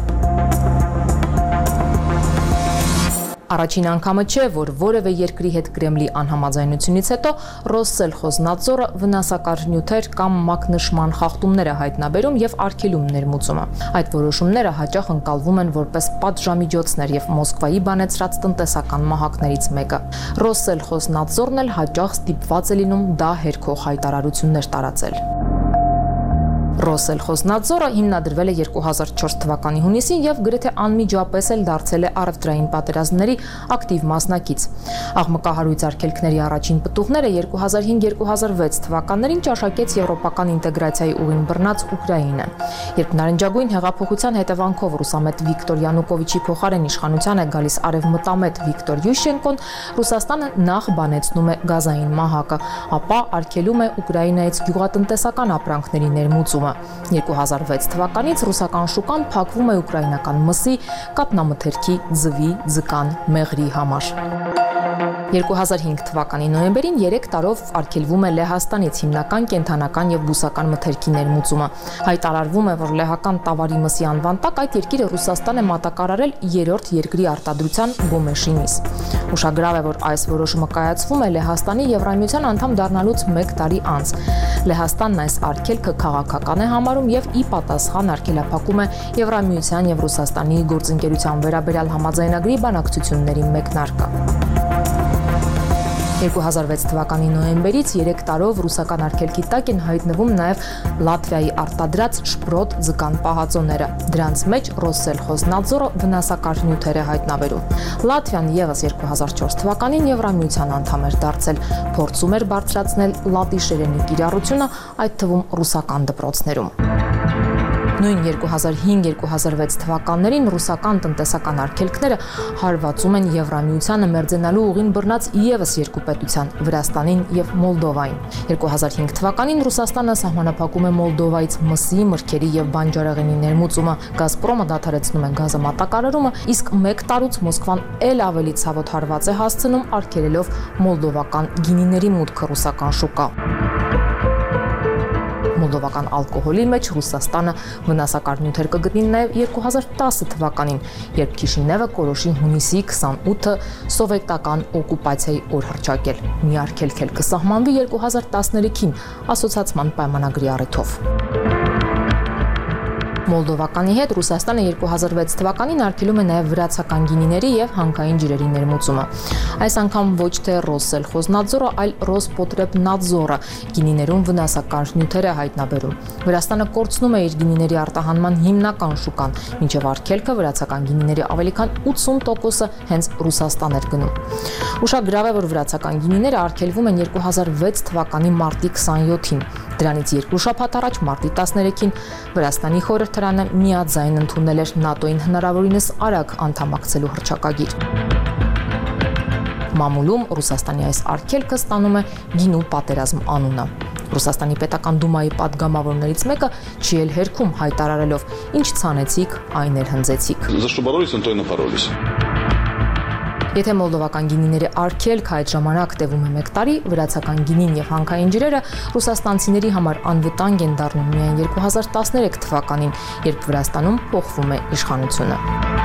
Առաջին անգամը չէ, որ որևէ երկրի հետ Կրեմլի անհամաձայնությունից հետո Ռոսսելխոզնադզորը վնասակար նյութեր կամ մակնշման խախտումներ է հայտնաբերում եւ արգելում ներմուծումը։ Այդ որոշումները հաճախ ընկալվում են որպես պատժամիջոցներ եւ Մոսկվայի բանեցրած տնտեսական մահակներից մեկը։ Ռոսսելխոզնադզորն էլ հաճախ ստիպված է լինում դա հերքող հայտարարություններ տարածել։ Ռոսսելխոզնադզորը հիմնադրվել է 2004 թվականի հունիսին եւ գրեթե անմիջապես էլ դարձել է առևտրային պատերազմների ակտիվ մասնակից։ Աղմկահարույց արգելքների առաջին պտուղները 2005-2006 թվականներին ճաշակեց եվրոպական ինտեգրացիայի ուղին բռնած Ուկրաինան։ Երբ նարնջագույն հեղափոխության հետևանքով ռուսամետ Վիկտոր Յանուկովիչի փոխարեն իշխանության է գալիս արևմտամետ Վիկտոր Յուշչենկոն, Ռուսաստանը նախ բանեցնում է գազային մահակը, ապա արգելում է Ուկրաինայից գյուղատնտեսական ապրանքների ներմուծումը։ 2006 թվականից ռուսական շուկան փակվում է ուկրաինական մսի, կաթնամթերքի, ձվի, ձկան, մեղրի համար։ 2005 թվականի նոյեմբերին 3 տարով արգելվում է Լեհաստանից հիմնական կենդանական եւ բուսական մթերքի ներմուծումը։ Հայտարարվում է, որ լեհական տավարի մսի անվան տակ այդ երկիրը Ռուսաստան է մատակարարել 3-րդ երկրի արտադրության գոմեշի միս։ Ուշագրավ է, որ այս որոշումը կայացվում է Լեհաստանի Եվրամիության անդամ դառնալուց 1 տարի անց։ Լեհաստանն այս արգելքը քաղաքական է համարում եւ ի պատասխան արգելափակում է Եվրամիության եւ Ռուսաստանի գործընկերության վերաբերյալ համաձայնագրի բանակցությունների մեկնարկը։ 2006 թվականի նոյեմբերից 3 տարով ռուսական արգելքի տակ են հայտնվում նաև Լատվիայի արտադրած շպրոտ ձկան պահածոները։ Դրանց մեջ Ռոսսելխոզնադզորը վնասակար նյութեր է հայտնաբերում։ Լատվիան եւս 2004 թվականին Եվրամիության անդամ էր դարձել, փորձում էր բարձրացնել լատի շերենի կիրառությունը, այդ թվում ռուսական դպրոցներում։ Նույն 2005-2006 թվականներին ռուսական տնտեսական արգելքները հարվածում են Եվրամիությանը մերձենալու ուղին բռնած եւս երկու պետության՝ Վրաստանին եւ Մոլդովային։ 2005 թվականին Ռուսաստանը սահմանափակում է Մոլդովայից մսի, մրգերի եւ բանջարեղենի ներմուծումը։ Գազպրոմը դադարեցնում է գազը մատակարարումը, իսկ 1 տարուց Մոսկվան ել ավելի ցավոտ հարված է հասցնում արգելելով մոլդովական գինիների մուտքը ռուսական շուկա։ Մոլդովական ալկոհոլի մեջ Ռուսաստանը վնասակար նյութեր կգտնի նաև 2010 թվականին, երբ Քիշինևը կորոշի հունիսի 28-ը սովետական օկուպացիայի օր հռչակել։ Մի արգելք էլ կսահմանվի 2013-ին ասոցիացիան պայմանագրի առիթով։ Մոլդովականի հետ Ռուսաստանը 2006 թվականին արգելում է նաև վրացական գինիների եւ հանքային ջրերի ներմուծումը։ Այս անգամ ոչ թե Ռոսսելխոզնադզորը, այլ Ռոսպոտրեբնադզորը գինիներում վնասակար նյութեր է հայտնաբերում։ Վրաստանը կորցնում է իր գինիների արտահանման հիմնական շուկան, մինչև արգելքը վրացական գինիների ավելի քան 80%-ը հենց Ռուսաստան էր գնում։ Ուշագրավ է, որ վրացական գինիները արգելվում են 2006 թվականի մարտի 27-ին։ Դրանից 2 շաբաթ առաջ մարտի 13-ին Վրաստանի խորհրդարանը միաձայն ընդունել էր ՆԱՏՕ-ին հնարավորինս արագ անդամակցելու հռչակագիր։ Մամուլում Ռուսաստանի այս արգելքը ստանում է գինու պատերազմ անունը։ Ռուսաստանի պետական դումայի պատգամավորներից մեկը չի էլ հերքում հայտարարելով. «Ինչ ցանեցիք, այն էլ հնձեցիք»։ Եթե մոլդովական գինիների արգելքը այդ ժամանակ տևում է 1 տարի, վրացական գինին եւ հանքային ջրերը ռուսաստանցիների համար անվտանգ են դառնում միայն 2013 թվականին, երբ Վրաստանում փոխվում է իշխանությունը։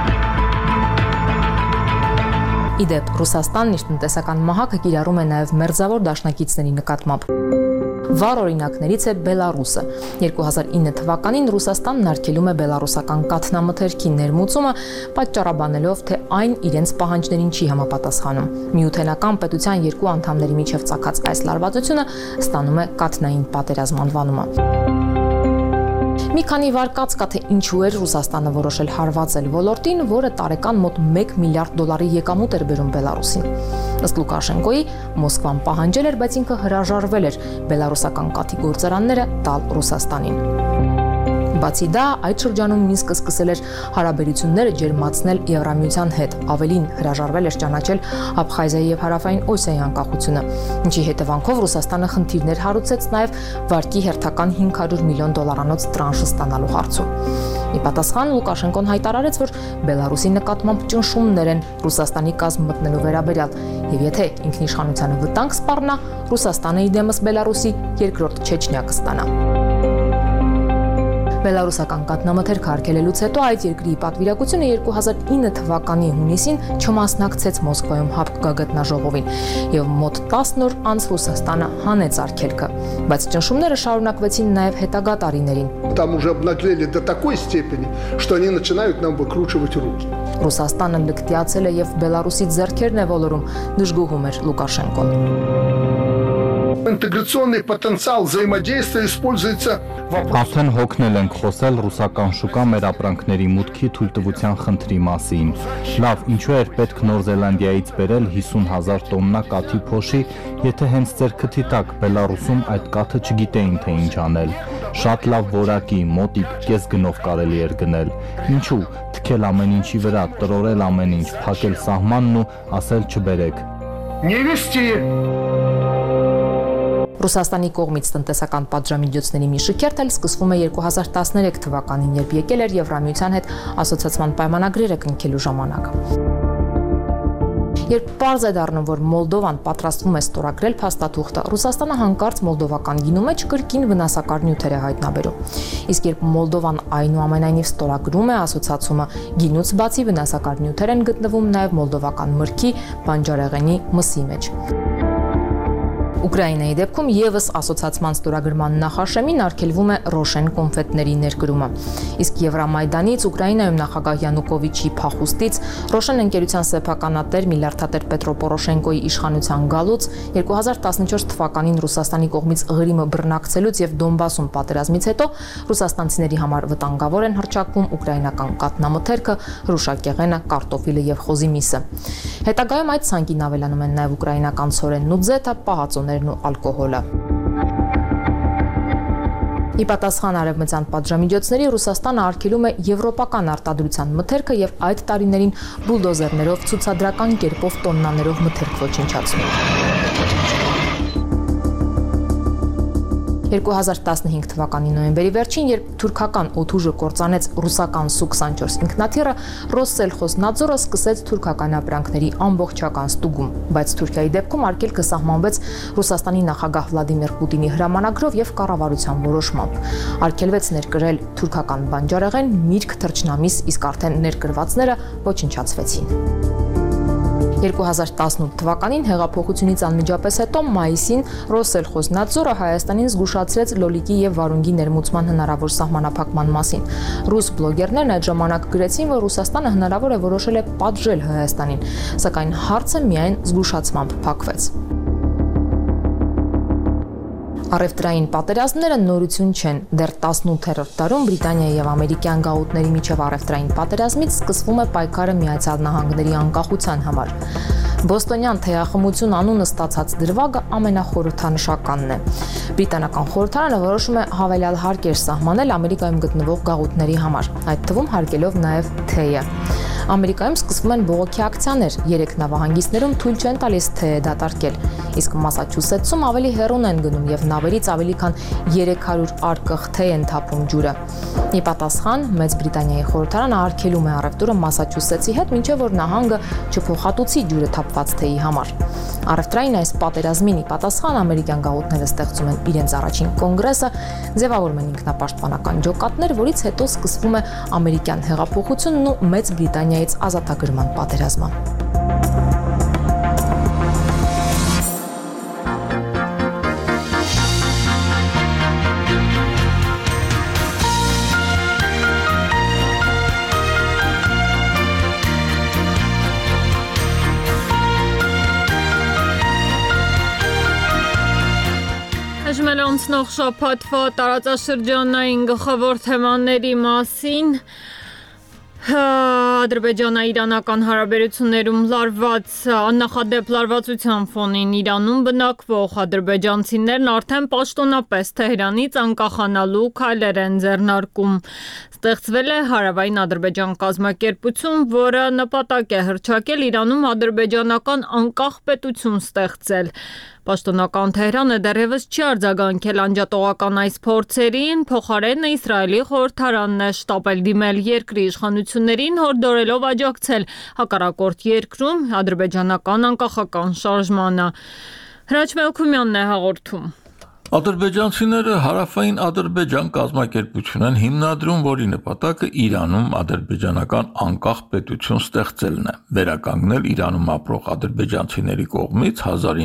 Իդեպ Ռուսաստանն իր տնտեսական մահակը կիրառում է նաև մերձավոր դաշնակիցների նկատմամբ։ Վառ օրինակներից է Բելարուսը։ 2009 թվականին Ռուսաստանն արգելում է բելարուսական կաթնամթերքի ներմուծումը, պատճառաբանելով, թե այն իրենց պահանջներին չի համապատասխանում։ Միութենական պետության 2 անդամների միջև ծագած այս լարվածությունը ստանում է կաթնային պատերազմ անվանումը։ Մի քանի վարկած կա, թե ինչու էր Ռուսաստանը որոշել հարվածել ոլորտին, որը տարեկան մոտ $1 միլիարդ եկամուտ էր բերում Բելարուսին։ Ըստ Լուկաշենկոյի, Մոսկվան պահանջել էր, բայց ինքը հրաժարվել էր բելարուսական կաթի գործարանները տալ Ռուսաստանին։ Բացի դա, այդ շրջանում Մինսկը սկսել էր հարաբերությունները ջերմացնել Եվրամիության հետ, ավելին հրաժարվել էր ճանաչել Աբխազիայի եւ Հարավային Օսիայի անկախությունը, ինչի հետևանքով Ռուսաստանը խնդիրներ հարուցեց նաեւ վարկի հերթական $500 միլիոն տրանշը ստանալու հարցում։ Ի պատասխան Լուկաշենկոն հայտարարեց, որ Բելարուսի նկատմամբ ճնշումներ են Ռուսաստանի կազմ մտնելու վերաբերյալ, եւ եթե ինքնիշխանությանը վտանգ սպառնա, Ռուսաստանը իդեմս Բելարուսի երկրորդ Չեչնիա կստանա։ Բելարուսական կաթնամթերքը արգելելուց հետո այդ երկրի պատվիրակությունը 2009 թվականի հունիսին չմասնակցեց Մոսկվայում ՀԱՊԿ գագաթնաժողովին եւ մոտ 10 օր անց Ռուսաստանը հանեց արգելքը, բայց ճնշումները շարունակվեցին նաեւ հետագա տարիներին։ Там уже обнаглели до такой степени, что они начинают нам выкручивать руки. Ռուսաստանը լկտիացել է եւ Բելարուսի ձեռքերն է ոլորում, դժգոհում էր Լուկաշենկոն։ Интеграционный потенциал взаимодействия используется Արդեն հոգնել ենք խոսել ռուսական շուկա մեր ապրանքների մուտքի թույլտվության խնդրի մասին։ Լավ, ինչու էր պետք Նոր Զելանդիայից բերել 50,000 տոննա կաթի փոշի, եթե հենց ձեր քթի տակ Բելարուսում այդ կաթը չգիտեին թե ինչ անել։ Շատ լավ որակի, մոտիկ, կես գնով կարելի էր գնել։ Ինչու՞, թքել ամեն ինչի վրա, տրորել ամեն ինչ, փակել սահմանն ու ասել չբերեք։ Не вести Ռուսաստանի կողմից տնտեսական պատժամիջոցների մի շքերթ էլ սկսվում է 2013 թվականին, երբ եկել էր Եվրամիության հետ ասոցիացիան պայմանագրերը կնքելու ժամանակ։ Երբ պարզ է դառնում, որ Մոլդովան պատրաստվում է ստորագրել փաստաթուղթը, Ռուսաստանը հանկարծ մոլդովական գինու մեջ կրկին վնասակար նյութեր է հայտնաբերում։ Իսկ երբ Մոլդովան այնուամենայնիվ ստորագրում է ասոցիացումը, գինուց բացի վնասակար նյութեր են գտնվում նաև մոլդովական մրգի, բանջարեղենի, մսի մեջ։ Ուկրաինայի դեպքում եւս ասոցիացիան ստորագրման նախաշեմին արգելվում է ռոշեն կոնֆետների ներկրումը։ Իսկ Եվրամայդանից Ուկրաինայում նախագահ Յանուկովիչի փախուստից ռոշեն ընկերության սեփականատեր Միլարդատեր Պետրո Պորոշենկոյի իշխանության գալուց 2014 թվականին Ռուսաստանի կողմից Ղրիմը բռնակցելուց եւ Դոնբասում պատերազմից հետո ռուսաստանցիների համար վտանգավոր են հռչակվում ուկրաինական կաթնամթերքը, հրուշակեղենը, կարտոֆիլը եւ խոզի միսը։ Հետագայում այդ ցանկին ավելանում են նաեւ ուկրաինական ցորենն ու ձեթը, պահածոներն ու ալկոհոլը։ Ի պատասխան արևմտյան պատժամիջոցների Ռուսաստանը արգելում է եվրոպական արտադրության մթերքը եւ այդ տարիներին բուլդոզերներով ցուցադրական կերպով տոննաներով մթերք ոչնչացնում։ 2015 թվականի նոյեմբերի վերջին, երբ թուրքական օդուժը կործանեց ռուսական Su-24 ինքնաթիռը, Ռոսսելխոզնadzորը սկսեց թուրքական ապրանքների ամբողջական ստուգում, բայց Թուրքիայի դեպքում արգելքը սահմանվեց Ռուսաստանի նախագահ Վլադիմիր Պուտինի հրամանագրով եւ կառավարության որոշմամբ։ Արգելվեց ներկրել թուրքական բանջարեղեն, միրգ, թռչնամիս, իսկ արդեն ներկրվածները ոչնչացվեցին։ 2018 թվականին հեղափոխությունից անմիջապես հետո մայիսին Ռոսսելխոզնadzորը Հայաստանին զգուշացրեց լոլիկի եւ վարունգի ներմուծման հնարավոր սահմանափակման մասին։ Ռուս բլոգերներն այդ ժամանակ գրեցին, որ Ռուսաստանը հնարավոր է որոշել է պատժել Հայաստանին, սակայն հարցը միայն զգուշացմամբ փակվեց։ Առևտրային պատերազմները նորություն չեն։ Դեռ 18-րդ դարում Բրիտանիայի եւ ամերիկյան գաղութների միջև առևտրային պատերազմից սկսվում է պայքարը Միացյալ Նահանգների անկախության համար։ Բոստոնյան թեյախմություն անունը ստացած դրվագը ամենախորհրդանշականն է։ Բրիտանական խորհրդարանը որոշում է հավելյալ հարկեր սահմանել Ամերիկայում գտնվող գաղութների համար, այդ թվում հարգելով նաեւ թեյը։ Ամերիկայում սկսվում են բողոքի ակցիաներ, 3 նավահանգիստներում թույլ չեն տալիս թեյը դատարկել, իսկ Մասաչուսեթսում ավելի հեռուն են գնում եւ նավերից ավելի քան 300 արկղ թեյ են թափում ջուրը։ Ի պատասխան Մեծ Բրիտանիայի խորհրդարանը արգելում է առևտուրը Մասաչուսեթսի հետ, մինչև որ նահանգը չփոխհատուցի ջուրը թափված թեյի համար։ Առևտրային այս պատերազմին ի պատասխան ամերիկյան գաղութները ստեղծում են իրենց առաջին կոնգրեսը, ձևավորում են ինքնապաշտպանական ջոկատներ, որից հետո սկսվում է ամերիկյան հեղափոխությունն ու Մեծ Բրիտանիայից ազատագրման պատերազմը։ Հաշմել անցնող շաբաթվա տարածաշրջանային գլխավոր թեմաների մասին Ադրբեջանա-իրանական հարաբերություններում աննախադեպ լարվածության ֆոնին Իրանում բնակվող ադրբեջանցիներն արդեն պաշտոնապես Թեհրանից անկախանալու քայլեր են ձեռնարկում։ Ստեղծվել է Հարավային Ադրբեջան կազմակերպություն, որը նպատակ է հռչակել Իրանում ադրբեջանական անկախ պետություն ստեղծել։ Պաշտոնական Թեհրանը դեռևս չի արձագանքել անջատողական այս փորձերին, փոխարենն Իսրայելի խորհրդարանն է շտապել դիմել երկրի իշխանություններին, հորդորելով աջակցել հակառակորդ երկրում ադրբեջանական անկախական շարժմանը։ Հրաչ Մելքումյանն է հաղորդում։ Ադրբեջանցիները Հարավային Ադրբեջան կազմակերպություն են հիմնադրում, որի նպատակը Իրանում ադրբեջանական անկախ պետություն ստեղծելն է, վերականգնել Իրանում ապրող ադրբեջանցիների կողմից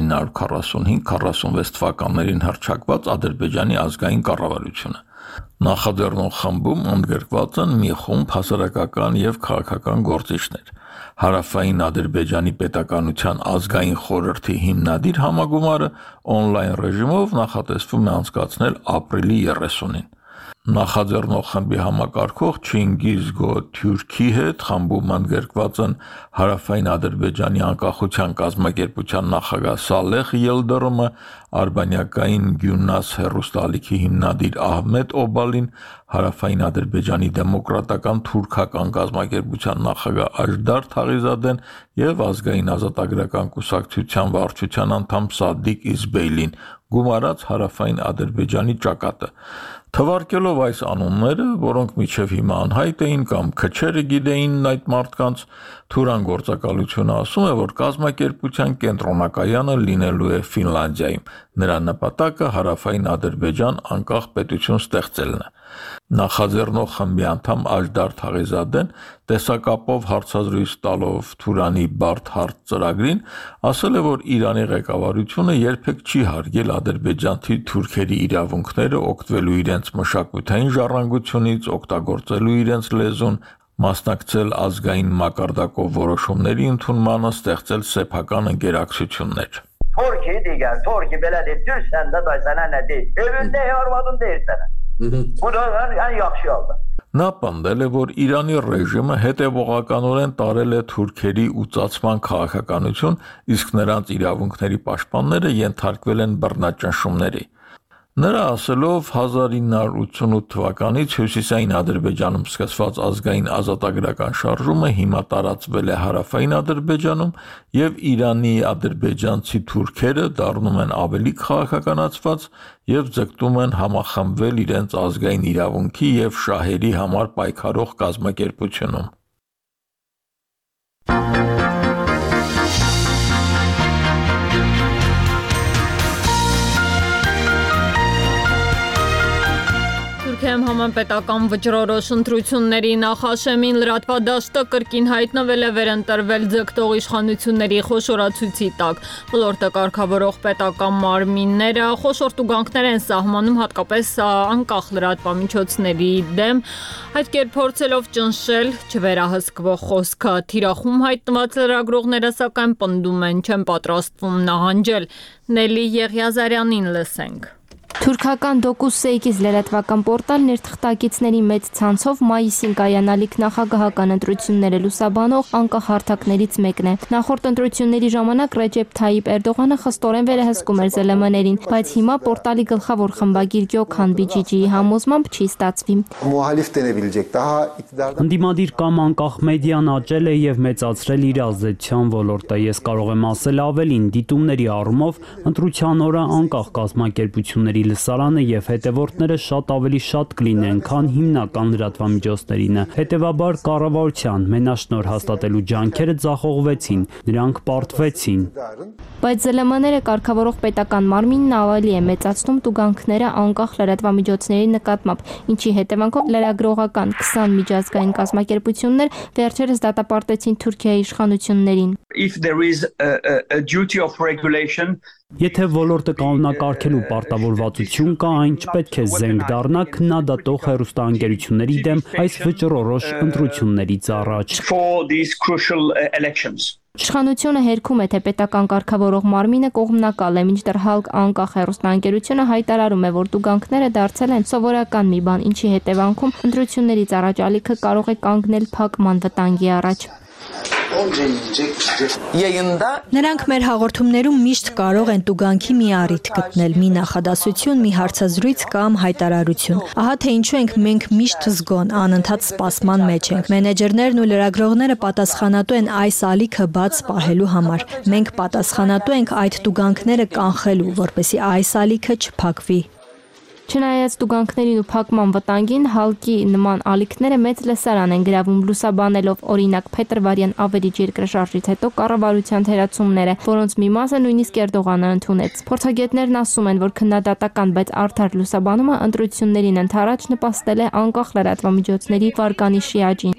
1945-46 թվականներին հռչակված Ադրբեջանի ազգային կառավարությունը։ Նախաձեռնող խմբում ընդգրկված են մի խումբ հասարակական եւ քաղաքական գործիչներ։ Հարավային Ադրբեջանի պետականության ազգային խորհրդի հիմնադիր համագումարը on-line ռեժիմով նախատեսվում է անցկացնել ապրիլի 30-ին։ Նախաձեռնող խմբի համակարգող Չինգիզ Գոթյուրքի հետ խմբում ընդգրկված են Հարավային Ադրբեջանի անկախության կազմակերպության նախագահ Սալեխ Ելդարոմը, արբանյակային Գյունաս հեռուստաալիքի հիմնադիր Ահմեդ Օբալին, Հարավային Ադրբեջանի դեմոկրատական թուրքական կազմակերպության նախագահ Աժդար Թաղիզադեն եւ ազգային ազատագրական կուսակցության վարչության անդամ Սադիկ Իզբեյլին, գումարած Հարավային Ադրբեջանի ճակատը։ Թվարկելով այս անունները, որոնք միջև հիմա անհայտ էին կամ քչերը գիտեին այդ մարդկանց, Թուրան գործակալությունը ասում է, որ կազմակերպության կենտրոնակայանը լինելու է Ֆինլանդիայում։ Նրա նպատակը Հարավային Ադրբեջան անկախ պետություն ստեղծելն է։ Նախաձեռնող խմբի անդամ Աժդար Թաղիզադեն տեսակապով հարցազրույց տալով Թուրանի բարդ հարց ծրագրին ասել է, որ Իրանի ղեկավարությունը երբեք չի հարգել ադրբեջանցի թուրքերի իրավունքները օգտվելու իրենց մշակութային ժառանգությունից, օգտագործելու իրենց լեզուն, մասնակցել ազգային մակարդակով որոշումների ընդունմանը, ստեղծել սեփական ընկերակցություններ։ Թուրքի դիգար, Թուրքի բելադի դուրսն դա դասանա նեդի։ Evində arvadın deyirsən։ Bu da en yaxşı oldu. Նա պնդել է, որ Իրանի ռեժիմը հետևողականորեն տարել է թուրքերի ուծացման քաղաքականություն, իսկ նրանց իրավունքների պաշտպանները ենթարկվել են բռնաճնշումների։ Նրա ասելով 1988 թվականից Հյուսիսային Ադրբեջանում սկսված ազգային ազատագրական շարժումը հիմա տարածվել է Հարավային Ադրբեջանում եւ Իրանի ադրբեջանցի թուրքերը դառնում են ավելի քաղաքականացված եւ ձգտում են համախմբվել իրենց ազգային իրավունքի եւ շահերի համար պայքարող կազմակերպությունում։ Թուրքիայում համապետական վճռորոշ ընտրությունների նախաշեմին լրատվադաշտը կրկին հայտնվել է վերընտրվել ձգտող իշխանությունների խոշորացույցի տակ։ Ոլորտը կարգավորող պետական մարմինները խոշոր տուգանքներ են սահմանում հատկապես անկախ լրատվամիջոցների դեմ, այդ կերպ փորձելով ճնշել չվերահսկվող խոսքը։ Թիրախում հայտնված լրագրողները սակայն պնդում են չեն պատրաստվում նահանջել։ Նելի Եղիազարյանին լսենք։ Թուրքական Դոկուս-Սեյկիզ լրատվական պորտալն իր թղթակիցների մեծ ցանցով մայիսին կայանալիք նախագահական ընտրությունները լուսաբանող անկախ հարթակներից մեկն է։ Նախորդ ընտրությունների ժամանակ Ռեջեփ Թայիպ Էրդողանը խստորեն վերահսկում էր ԶԼՄ-ներին, բայց հիմա պորտալի գլխավոր խմբագիր Գյոքհան Բիջիջիի համոզմամբ չի ստացվի։ Ընդդիմադիր կամ անկախ մեդիան աճել է եւ մեծացրել իր ազդեցության ոլորտը։ Ես կարող եմ ասել ավելին, դիտումների առումով ընտրության օրը անկախ կազմակերպությունների լսարանը եւ հետևորդները շատ ավելի շատ կլինեն, քան հիմնական լրատվամիջոցներինը։ Հետևաբար կառավարության մենաշնորհ հաստատելու ջանքերը ձախողվեցին, նրանք պարտվեցին։ Բայց ԶԼՄ-ները կարգավորող պետական մարմինն ավելի է մեծացնում տուգանքները անկախ լրատվամիջոցների նկատմամբ, ինչի հետևանքով լրագրողական 20 միջազգային կազմակերպություններ վերջերս դատապարտեցին Թուրքիայի իշխանություններին։ Եթե ոլորտը կանոնակարգելու պարտավորվածություն կա, այն չպետք է զենք դառնա քննադատող հեռուստաընկերությունների դեմ այս վճռորոշ ընտրություններից առաջ։ Իշխանությունը հերքում է, թե պետական կարգավորող մարմինը կողմնակալ է, մինչդեռ ՀԱԼԿ անկախ հեռուստաընկերությունը հայտարարում է, որ տուգանքները դարձել են սովորական մի բան, ինչի հետևանքում ընտրություններից առաջ ալիքը կարող է կանգնել փակման վտանգի առաջ։ Նրանք մեր հաղորդումներում միշտ կարող են տուգանքի մի առիթ գտնել, մի նախադասություն, մի հարցազրույց կամ հայտարարություն։ Ահա թե ինչու ենք մենք միշտ զգոն, անընդհատ սպասման մեջ ենք։ Մենեջերներն ու լրագրողները պատասխանատու են այս ալիքը բաց պահելու համար։ Մենք պատասխանատու ենք այդ տուգանքները կանխելու, որպեսզի այս ալիքը չփակվի։ Չնայած տուգանքներին ու փակման վտանգին, ՀԱԼԿ-ի նման ալիքները մեծ լսարան են գրավում, լուսաբանելով օրինակ Փետրվարյան ավերիչ երկրաշարժից հետո կառավարության թերացումները, որոնց մի մասը նույնիսկ Էրդողանը ընդունեց։ Փորձագետներն ասում են, որ քննադատական, բայց արդար լուսաբանումը ընտրություններին ընդառաջ նպաստել է անկախ լրատվամիջոցների վարկանիշի աճին։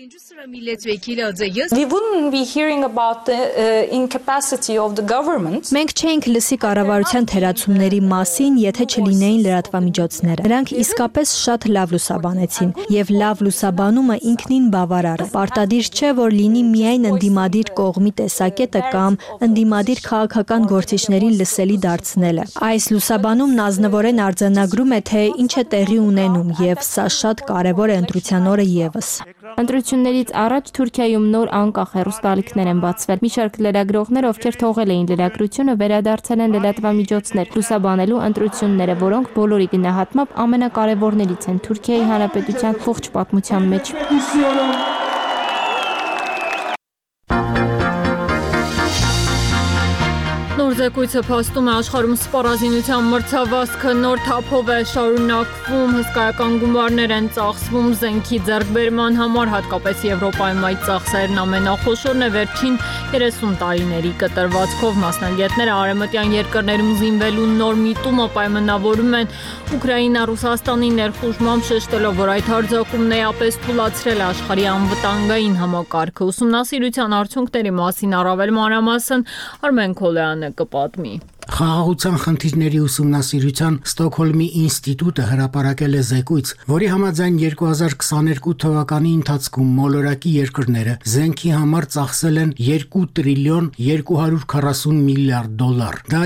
Մենք չէինք լսի կառավարության թերացումների մասին, եթե չլինեին լրատվամիջոցները։ Նրանք իսկապես շատ լավ լուսաբանեցին, եւ լավ լուսաբանումը ինքնին բավարար է։ Պարտադիր չէ, որ լինի միայն ընդդիմադիր կողմի տեսակետը կամ ընդդիմադիր քաղաքական գործիչներին լսելի դարձնելը։ Այս լուսաբանումն ազնվորեն արձանագրում է, թե ինչ է տեղի ունենում, եւ սա շատ կարեւոր է ընտրության օրը եւս։ Ընտրություններից առաջ Թուրքիայում նոր անկախ հեռուստաալիքներ են բացվել։ Մի շարք լրագրողներ, ովքեր թողել էին լրագրությունը, վերադարձել են լրատվամիջոցներ, լուսաբանելու ընտրությունները, որոնք բոլորի գնահատմամբ ամենակարևորներից են Թուրքիայի Հանրապետության ողջ պատմության մեջ։ Նոր զեկույցը փաստում է աշխարհում սպառազինության մրցավազքը նոր թափով է շարունակվում, հսկայական գումարներ են ծախսվում զենքի ձեռքբերման համար, հատկապես Եվրոպայում այդ ծախսերն ամենախոշորն է վերջին 30 տարիների կտրվածքով։ Մասնագետները արևմտյան երկրներում զինվելու նոր միտումը պայմանավորում են Ուկրաինա-Ռուսաստանի ներխուժմամբ, շեշտելով, որ այդ հարձակումն էապես թուլացրել է աշխարհի անվտանգային համակարգը։ Ուսումնասիրության արդյունքների մասին առավել մանրամասն Արմեն Քոլյանը կպատմի։ Խաղաղության խնդիրների ուսումնասիրության Ստոկհոլմի ինստիտուտը հրապարակել է զեկույց, որի համաձայն 2022 թվականի ընթացքում մոլորակի երկրները զենքի համար ծախսել են 2 տրիլիոն 240 միլիարդ դոլար։ Դա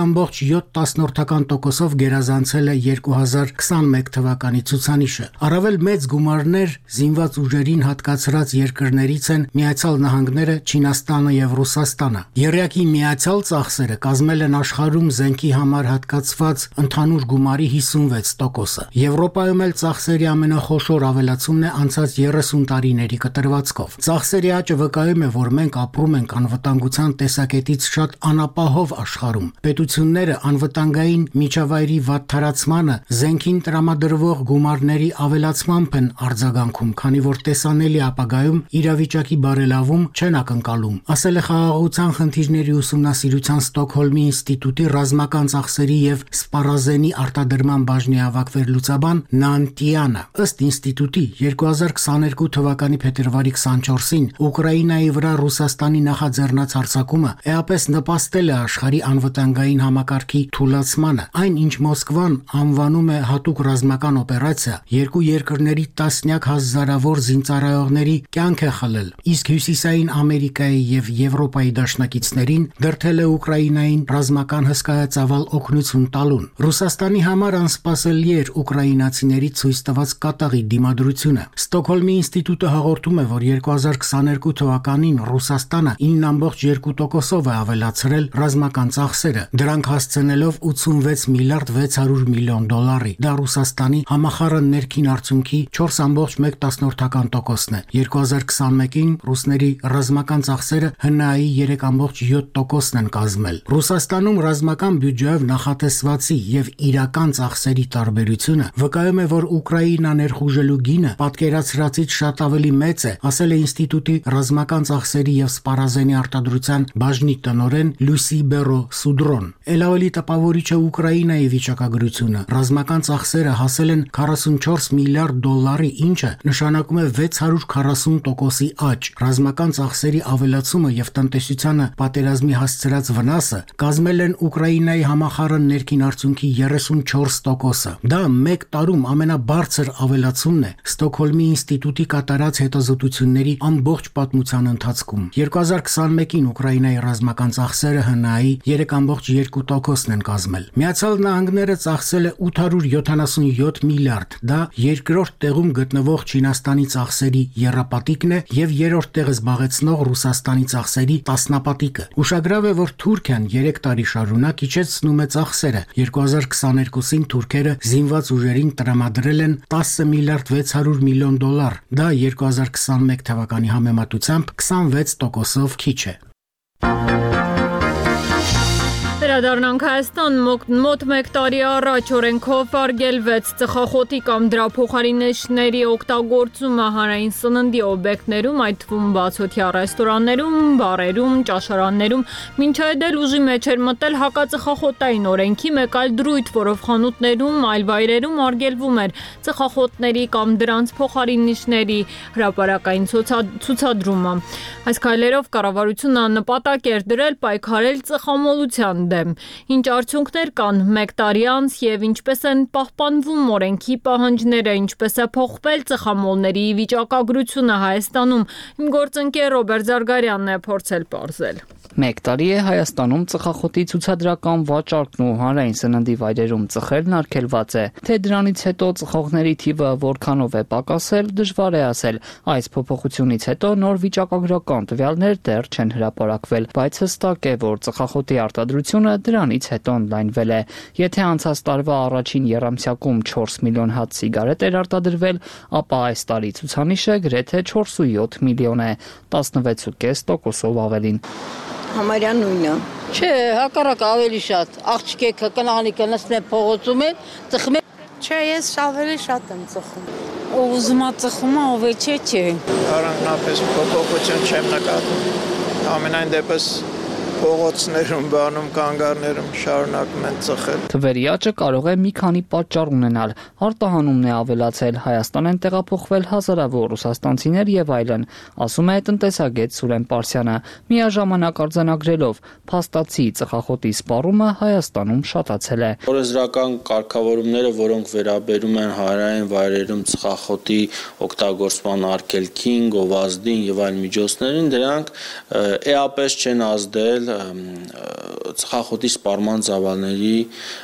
3.7%-ով գերազանցել է 2021 թվականի ցուցանիշը։ Առավել մեծ գումարներ զինված ուժերին հատկացրած երկրներից են Միացյալ Նահանգները, Չինաստանը եւ Ռուսաստանը։ Եռյակի միացյալ ծախսերը կազմել են աշխարհում զենքի համար հատկացված ընդհանուր գումարի 56%-ը։ Եվրոպայում էլ ծախսերի ամենախոշոր ավելացումն է անցած 30 տարիների կտրվածքով։ Ծախսերի աճը վկայում է, որ մենք ապրում ենք անվտանգության տեսակետից շատ անապահով աշխարհում։ Պետությունները անվտանգային միջավայրի վատթարացմանը զենքին տրամադրվող գումարների ավելացմամբ են արձագանքում, քանի որ տեսանելի ապագայում իրավիճակի բարելավում չեն ակնկալում, ասել է Խաղաղության խնդիրների ուսումնասիրության Ստոկհոլմի ինստիտուտի ռազմական ծախսերի եւ սպառազենի արտադրման բաժնի ավագ վերլուծաբան Նանտիանը։ Ըստ ինստիտուտի 2022 թվականի փետրվարի 24-ին Ուկրաինայի վրա Ռուսաստանի նախաձեռնած հարձակումը էապես նպաստել է աշխարհի անվտանգային համակարգի թուլացմանը։ Այն, ինչ Մոսկվան անվանում է հատուկ ռազմական օպերացիա, երկու երկրների տասնյակ հազարավոր զինծառայողների կյանք է խլել, իսկ Հյուսիսային Ամերիկայի եւ Եվրոպայի դաշնակիցներին դրդել է Ուկրաինային ռազմական հսկայածավալ օգնություն տալուն։ Ռուսաստանի համար անսպասելի էր ուկրաինացիների ցույց տված կատաղի դիմադրությունը։ Ստոկհոլմի ինստիտուտը հաղորդում է, որ 2022 թվականին Ռուսաստանը 9.2%-ով է ավելացրել ռազմական ծախսերը, դրանք հասցնելով 86 միլիարդ 600 միլիոն դոլարի։ Դա Ռուսաստանի համախառն ներքին արդյունքի 4.1%-ն է։ 2021-ին ռուսների ռազմական ծախսերը ՀՆԱ-ի 3.7%-ն են կազմել։ Ռուսաստանում Հայաստանում ռազմական բյուջեով նախատեսվածի եւ իրական ծախսերի տարբերությունը վկայում է, որ Ուկրաինա ներխուժելու գինը պատկերացրածից շատ ավելի մեծ է, ասել է ինստիտուտի ռազմական ծախսերի եւ սպառազենի արտադրության բաժնի տնօրեն Լուսի Բերո Սուդրոն։ Էլ ավելի տպավորիչ է Ուկրաինայի վիճակագրությունը։ Ռազմական ծախսերը հասել են 44 միլիարդ դոլարի, ինչը նշանակում է 640% աճ։ Ռազմական ծախսերի ավելացումը եւ տնտեսությանը պատերազմի հասցրած վնասը կազմել են Ուկրաինայի համախառն ներքին արդյունքի 34%-ը։ Դա մեկ տարում ամենաբարձր ավելացումն է Ստոկհոլմի ինստիտուտի կատարած հետազոտությունների ամբողջ պատմության ընթացքում։ 2021-ին Ուկրաինայի ռազմական ծախսերը ՀՆԱ-ի 3.2%-ն են կազմել։ Միացյալ Նահանգները ծախսել է 877 միլիարդ, դա երկրորդ տեղում գտնվող Չինաստանի ծախսերի եռապատիկն է եւ երրորդ տեղը զբաղեցնող Ռուսաստանի ծախսերի տասնապատիկը։ Ուշագրավ է, որ Թուրքիան 3 տարի շարունակ իջեցնում է ծախսերը։ 2022-ին թուրքերը զինված ուժերին տրամադրել են 10 միլիարդ 600 միլիոն դոլար։ Դա 2021 թվականի համեմատությամբ 26%-ով քիչ է։ Վերադառնանք Հայաստան, մոտ մեկ տարի առաջ օրենքով արգելվեց ծխախոտի կամ դրա փոխարինիչների օգտագործումը հանրային սննդի օբյեկտներում, այդ թվում բացօթյա ռեստորաններում, բարերում, ճաշարաններում, մինչ այդ էլ ուժի մեջ էր մտել հակածխախոտային օրենքի մեկ այլ դրույթ, որով խանութներում, այլ վայրերում արգելվում էր ծխախոտների կամ դրանց փոխարինիչների հրապարակային ցուցադրումը։ Այս քայլերով կառավարությունը նպատակ էր դրել պայքարել ծխամոլության դեմ։ Ինչ արդյունքներ կան մեկ տարի անց եւ ինչպես են պահպանվում օրենքի պահանջները, ինչպես է փոխվել ծխամոլների վիճակագրությունը Հայաստանում։ Իմ գործընկեր Ռոբերտ Զարգարյանն է փորձել պարզել։ Մեկ տարի է Հայաստանում ծխախոտի ցուցադրական վաճառքն ու հանրային սննդի վայրերում ծխելն արգելված է։ Թե դրանից հետո ծխողների թիվը որքանով է պակասել, դժվար է ասել։ Այս փոփոխությունից հետո նոր վիճակագրական տվյալներ դեռ չեն հրապարակվել, բայց հստակ է, որ ծխախոտի արտադրությունը դրանից հետո ընդլայնվել է։ Եթե անցած տարվա առաջին եռամսյակում 4 միլիոն հատ սիգարետ էր արտադրվել, ապա այս տարի ցուցանիշը գրեթե 4.7 միլիոն է, 16.5%-ով ավելին։ Համարյա նույնը։ Չէ, հակառակը ավելի շատ։ Աղջիկը կնաղանիկը նստում են փողոցում են, ծխում են։ Չէ, ես ավելի շատ եմ ծխում։ Ով ուզում է ծխում, ով չէ։ Առանձնապես փոփոխություն չեմ նկատում։ Ամենայն դեպս փողոցներում, բանում, կանգառներում շարունակում են ծխել։ Թվերի աճը կարող է մի քանի պատճառ ունենալ։ Արտահանումն է ավելացել, Հայաստան են տեղափոխվել հազարավոր ռուսաստանցիներ եւ այլն, ասում է տնտեսագետ Սուրեն Պարսյանը, միաժամանակ արձանագրելով, փաստացի ծխախոտի սպառումը Հայաստանում շատացել է։ Օրենսդրական կարգավորումները, որոնք վերաբերում են հանրային վայրերում ծխախոտի օգտագործման արգելքին, գովազդին եւ այլ միջոցներին, դրանք էապես չեն ազդել ծխախոտի սպառման ծավալների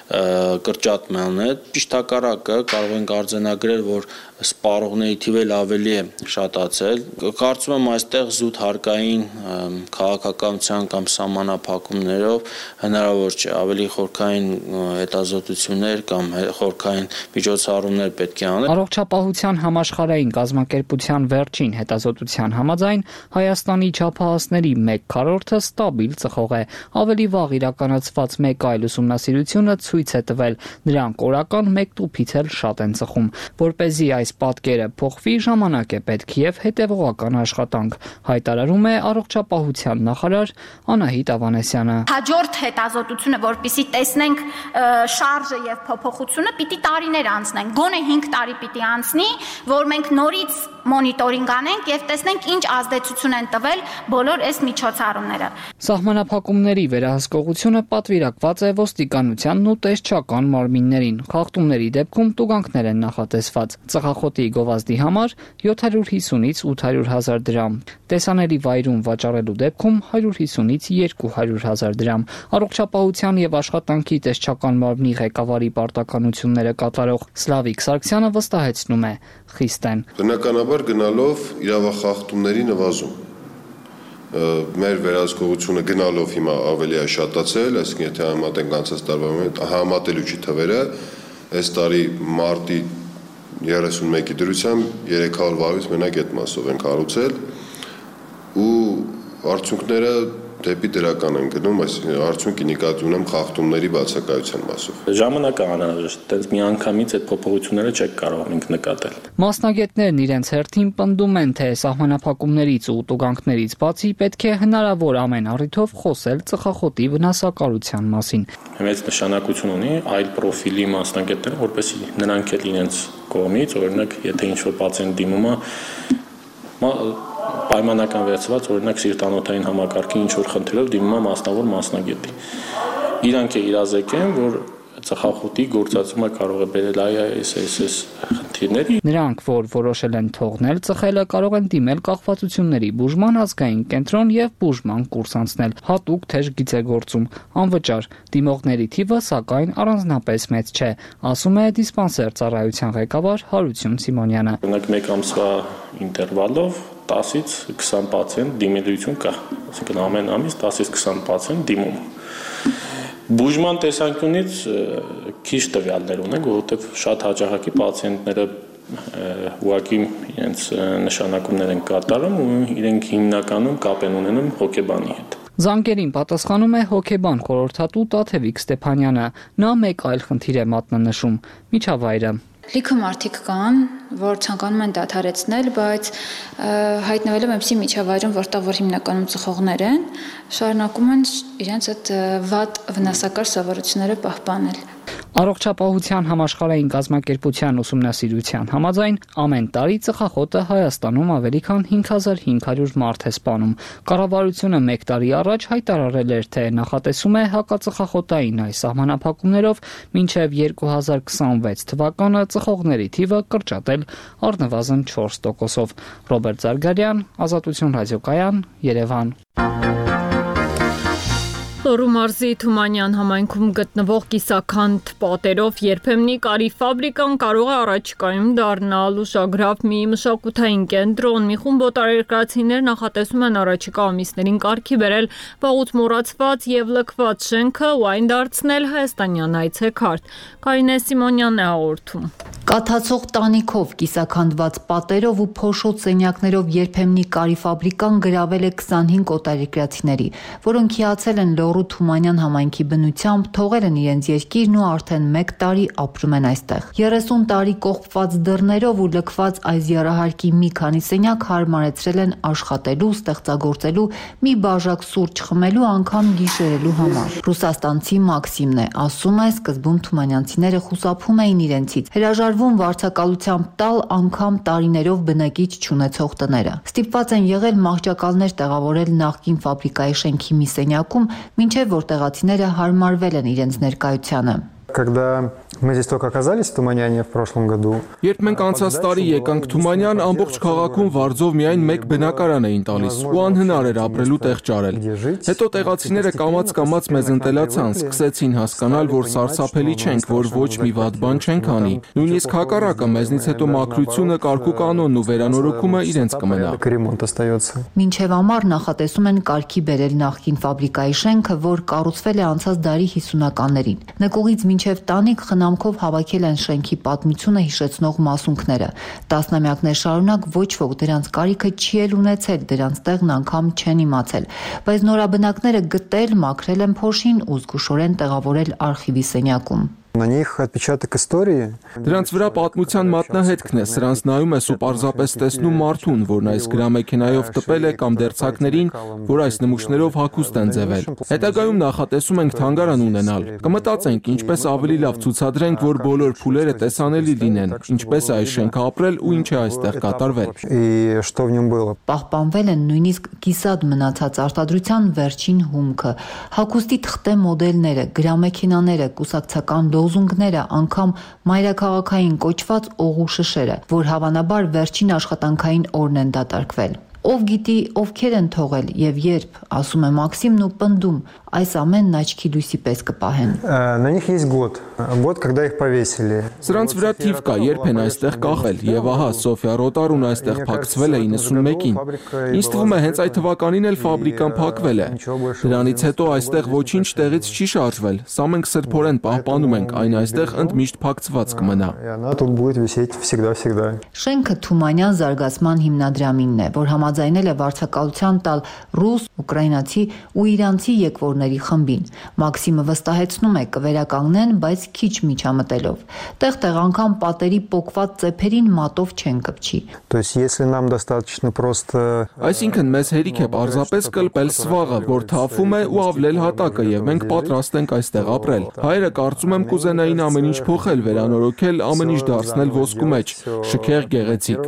կրճատման է։ Ճիշտ հակառակը կարող ենք արձանագրել, որ սպառողների թիվը ավելի է շատացել։ Կարծում եմ այստեղ զուտ հարկային քաղաքականության կամ սահմանափակումներով հնարավոր չէ, ավելի խորքային հետազոտություններ կամ խորքային միջոցառումներ պետք է անել։ Առողջապահության համաշխարհային կազմակերպության վերջին հետազոտության համաձայն Հայաստանի չափահասների 1/4-ը ստաբիլ ծխող է։ Ավելի վաղ իրականացված մեկ այլ ուսումնասիրությունը ցույց է տվել, նրանք օրական 1 տուփից էլ շատ են ծխում, որպեսզի այս պատկերը փոխվի, ժամանակ է պետք եւ հետեւողական աշխատանք, հայտարարում է առողջապահության նախարար Անահիտ Ավանեսյանը։ Հաջորդ հետազոտությունը, որպեսզի տեսնենք շարժը եւ փոփոխությունը, պիտի տարիներ անցնեն, գոնե 5 տարի պիտի անցնի, որ մենք նորից մոնիտորինգ անենք եւ տեսնենք ինչ ազդեցություն են տվել բոլոր այս միջոցառումները։ Սահմանափակումների վերահսկողությունը պատվիրակված է ոստիկանությանն ու տեսչական մարմիններին։ Խախտումների դեպքում տուգանքներ են նախատեսված։ Ծխախոտի գովազդի համար 750-ից 800 հազար դրամ, տեսանելի վայրում վաճառելու դեպքում 150-ից 200 հազար դրամ։ Առողջապահության եւ աշխատանքի տեսչական մարմնի ղեկավարի պարտականությունները կատարող Սլավիկ Սարգսյանը վստահեցնում է՝ խիստ են։ Բնականաբար գնալով իրավախախտումների նվազում մեր վերահսկողությունը գնալով հիմա ավելի է շատացել, այսինքն եթե համատենք անցած տարվա հետ համատելու չի թվերը, այս տարի մարտի 31-ի դրությամբ 300 վարույց մենակ այդ մասով ենք հարուցել ու արդյունքները դեպի դրական են գնում, այսինքն արդյունքի նկատի ունեմ խախտումների բացակայության մասով։ Ժամանակը անհրաժեշտ, այդպես միանգամից այդ փոփոխությունները չեք կարող ինք նկատել։ Մասնագետներն իրենց հերթին պնդում են, թե սահմանափակումներից ու տուգանքներից բացի պետք է հնարավոր ամեն առիթով խոսել ծխախոտի վնասակարության մասին։ Մեծ նշանակություն ունի այլ պրոֆիլի մասնագետները, որպեսզի նրանք էլ իրենց կողմից, օրինակ, եթե ինչ-որ պացիենտ դիմում է պայմանական վերցված, օրինակ սիրտանոթային համակարգի ինչ-որ խնդիրով դիմում է մասնավոր մասնագետի։ Իրանք է իրազեկեն, որ ծխախոտի գործածումը կարող է բերել այս խնդիրների։ Նրանք, որ որոշել են թողնել ծխելը, կարող են դիմել կախվածությունների բուժման ազգային կենտրոն եւ բուժման կուրս անցնել։ Հատուկ թեժ գիծեգործում, անվճար։ Դիմողների թիվը սակայն առանձնապես մեծ չէ, ասում է դիսպանսեր ծառայության ղեկավար Հարություն Սիմոնյանը։ Օրինակ 1 ամսվա ինտերվալով 10-ից 20 պացիենտ դիմելիություն կա, այսինքն ամեն ամիս 10-ից 20 պացիենտ դիմում։ Բուժման տեսանկյունից քիչ տվյալներ ունենք, որովհետև շատ հաճախակի պացիենտները ուղղակի իրենց նշանակումներ են կատարում ու իրենք հիմնականում կապ են ունենում հոգեբանի հետ։ Զանգերին պատասխանում է հոգեբան խորհրդատու Տաթևիկ Ստեփանյանը։ Նա մեկ այլ խնդիր է մատնանշում՝ միջավայրը։ Լիքը մարդիկ կան, որ ցանկանում են դադարեցնել, բայց հայտնվել եմ այնպիսի միջավայրում, որտեղ որ հիմնականում ծխողներ են, շարունակում են իրենց այդ վատ վնասակար սովորությունները պահպանել։ Առողջապահության համաշխարհային կազմակերպության ուսումնասիրության համաձայն ամեն տարի ծխախոտը Հայաստանում ավելի քան 5500 մարդ է սպանում։ Կառավարությունը 1 տարի առաջ հայտարարել էր, թե նախատեսում է հակածխախոտային այս սահմանափակումներով մինչև 2026 թվականը ծխողների թիվը կրճատել առնվազն 4%-ով։ Ռոբերտ Զարգարյան, Ազատություն ռադիոկայան, Երևան։ Լոռու մարզի Թումանյան համայնքում գտնվող կիսաքանդ պատերով երբեմնի կարի ֆաբրիկան կարող է առաջիկայում դառնալ ուշագրավ մի մշակութային կենտրոն։ Մի խումբ օտարերկրացիներ նախատեսում են առաջիկա ամիսներին կարգի բերել վաղուց մոռացված եւ լքված շենքը ու այն դարձնել հայաստանյան այցեքարտ։ Կարինե Սիմոնյանն է հաղորդում։ Կաթացող տանիքով, կիսաքանդված պատերով ու փոշոտ սենյակներով երբեմնի կարի ֆաբրիկան գրավել է 25 օտարերկրացիների, որոնք հիացել են Լոռու Թումանյան համայնքի բնությամբ, թողել են իրենց երկիրն ու արդեն 1 տարի ապրում են այստեղ։ 30 տարի կողպված դռներով ու լքված այս եռահարկի մի քանի սենյակ հարմարեցրել են աշխատելու, ստեղծագործելու, մի բաժակ սուրճ խմելու, անգամ գիշերելու համար։ Ռուսաստանցի Մաքսիմն է, ասում է, սկզբում թումանյանցիները խուսափում էին իրենցից, հրաժարվում վարձակալությամբ տալ անգամ տարիներով բնակիչ չունեցող տները։ Ստիպված են եղել մահճակալներ տեղավորել նախկին ֆաբրիկայի շենքի մի սենյակում, մինչև որ տեղացիները հարմարվել են իրենց ներկայությանը։ Когда мы здесь только оказались в Թումանյանի в прошлом году, երբ մենք անցած տարի եկանք Թումանյան, ամբողջ քաղաքում վարձով միայն մեկ բնակարան էին տալիս ու անհնար էր ապրելու տեղ ճարել։ Հետո տեղացիները կամաց-կամաց մեզ ընտելացան, սկսեցին հասկանալ, որ սարսափելի չենք, որ ոչ մի վատ բան չենք անի։ Նույնիսկ հակառակը, մեզնից հետո մաքրությունը, կարգու կանոնն ու վերանորոգումը իրենց կմնա։ Մինչև ամառ նախատեսում են կարգի բերել նախկին ֆաբրիկայի շենքը, որ կառուցվել է անցած դարի 50-ականներին։ Նկուղից մինչև տանիք խնամքով հավաքել են շենքի պատմությունը հիշեցնող մասունքները։ Տասնամյակներ շարունակ ոչ ոք դրանց կարիքը չի էլ ունեցել, դրանց տեղն անգամ չեն իմացել, բայց նորաբնակները գտել, մաքրել են փոշին ու զգուշորեն տեղավորել արխիվի սենյակում։ На них отпечаток истории. Դրանց վրա պատմության մատնահետքն է, սրանց նայում ես ու պարզապես տեսնում մարդուն, որն այս գրամեքենայով տպել է կամ դերձակներին, որ այս նմուշներով հագուստ են ձևել։ Հետագայում նախատեսում ենք թանգարան ունենալ։ Կմտածենք ինչպես ավելի լավ ցուցադրենք, որ բոլոր փուլերը տեսանելի լինեն, ինչպես այս շենքը ապրել ու ինչ է այստեղ կատարվել։ И что в нем было. Պահպանվել են նույնիսկ կիսատ մնացած արտադրության վերջին հումքը, հագուստի թղթե մոդելները, գրամեքենաները, կուսակցական լոզունգները, անգամ մայրաքաղաքային կոչված օղու շշերը, որ հավանաբար վերջին աշխատանքային օրն են դատարկվել։ Ով գիտի, ովքեր են թողել եւ երբ, ասում է Մաքսիմն ու պնդում, այս ամենն աչքի լույսի պես կպահեն։ На них есть год, когда их повесили. Սրանց վրա թիվ կա, երբ են այստեղ կախել, եւ ահա Սոֆիա Ռոտարուն այստեղ փակցվել է 91-ին։ Ինձ թվում է հենց այդ թվականին էլ ֆաբրիկան փակվել է։ Դրանից հետո այստեղ ոչինչ տեղից չի շարժվել։ Սա մենք սրբորեն պահպանում ենք, այն այստեղ ընդմիշտ փակցված կմնա։ Она тут будет висеть всегда. Շենքը Թումանյան զարգացման հիմնադրամինն է, որ համաձայնել է վարձակալության տալ ռուս, ուկրաինացի ու իրանցի եկվորների խմբին։ Մաքսիմը վստահեցնում է կվերականգնեն, բայց քիչ միջամտելով։ Տեղ-տեղ անգամ պատերի պոկված ծեփերին մատով չեն կպչի։ Այսինքն մեզ հերիք է պարզապես կլպել սվաղը, որ թափվում է ու ավլել հատակը, եւ մենք պատրաստ ենք այստեղ ապրել։ Հայերը կարծում եմ կուզենային ամեն ինչ փոխել, վերանորոգել, ամեն ինչ դարձնել ոսկու մեջ, շքեղ, գեղեցիկ։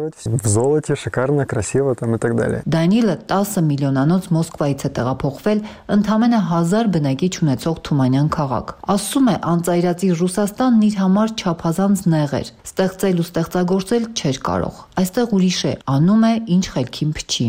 Դանիելը 10 միլիոնանոց Մոսկվայից է տեղափոխվել ընդամենը 1000 բնակիչ ունեցող Թումանյան քաղաք։ Ասում է, անծայրածի Ռուսաստանն իր համար չափազանց նեղ էր, ստեղծել ու ստեղծագործել չէր կարող։ Այստեղ ուրիշ է, անում է ինչ խելքին փչի։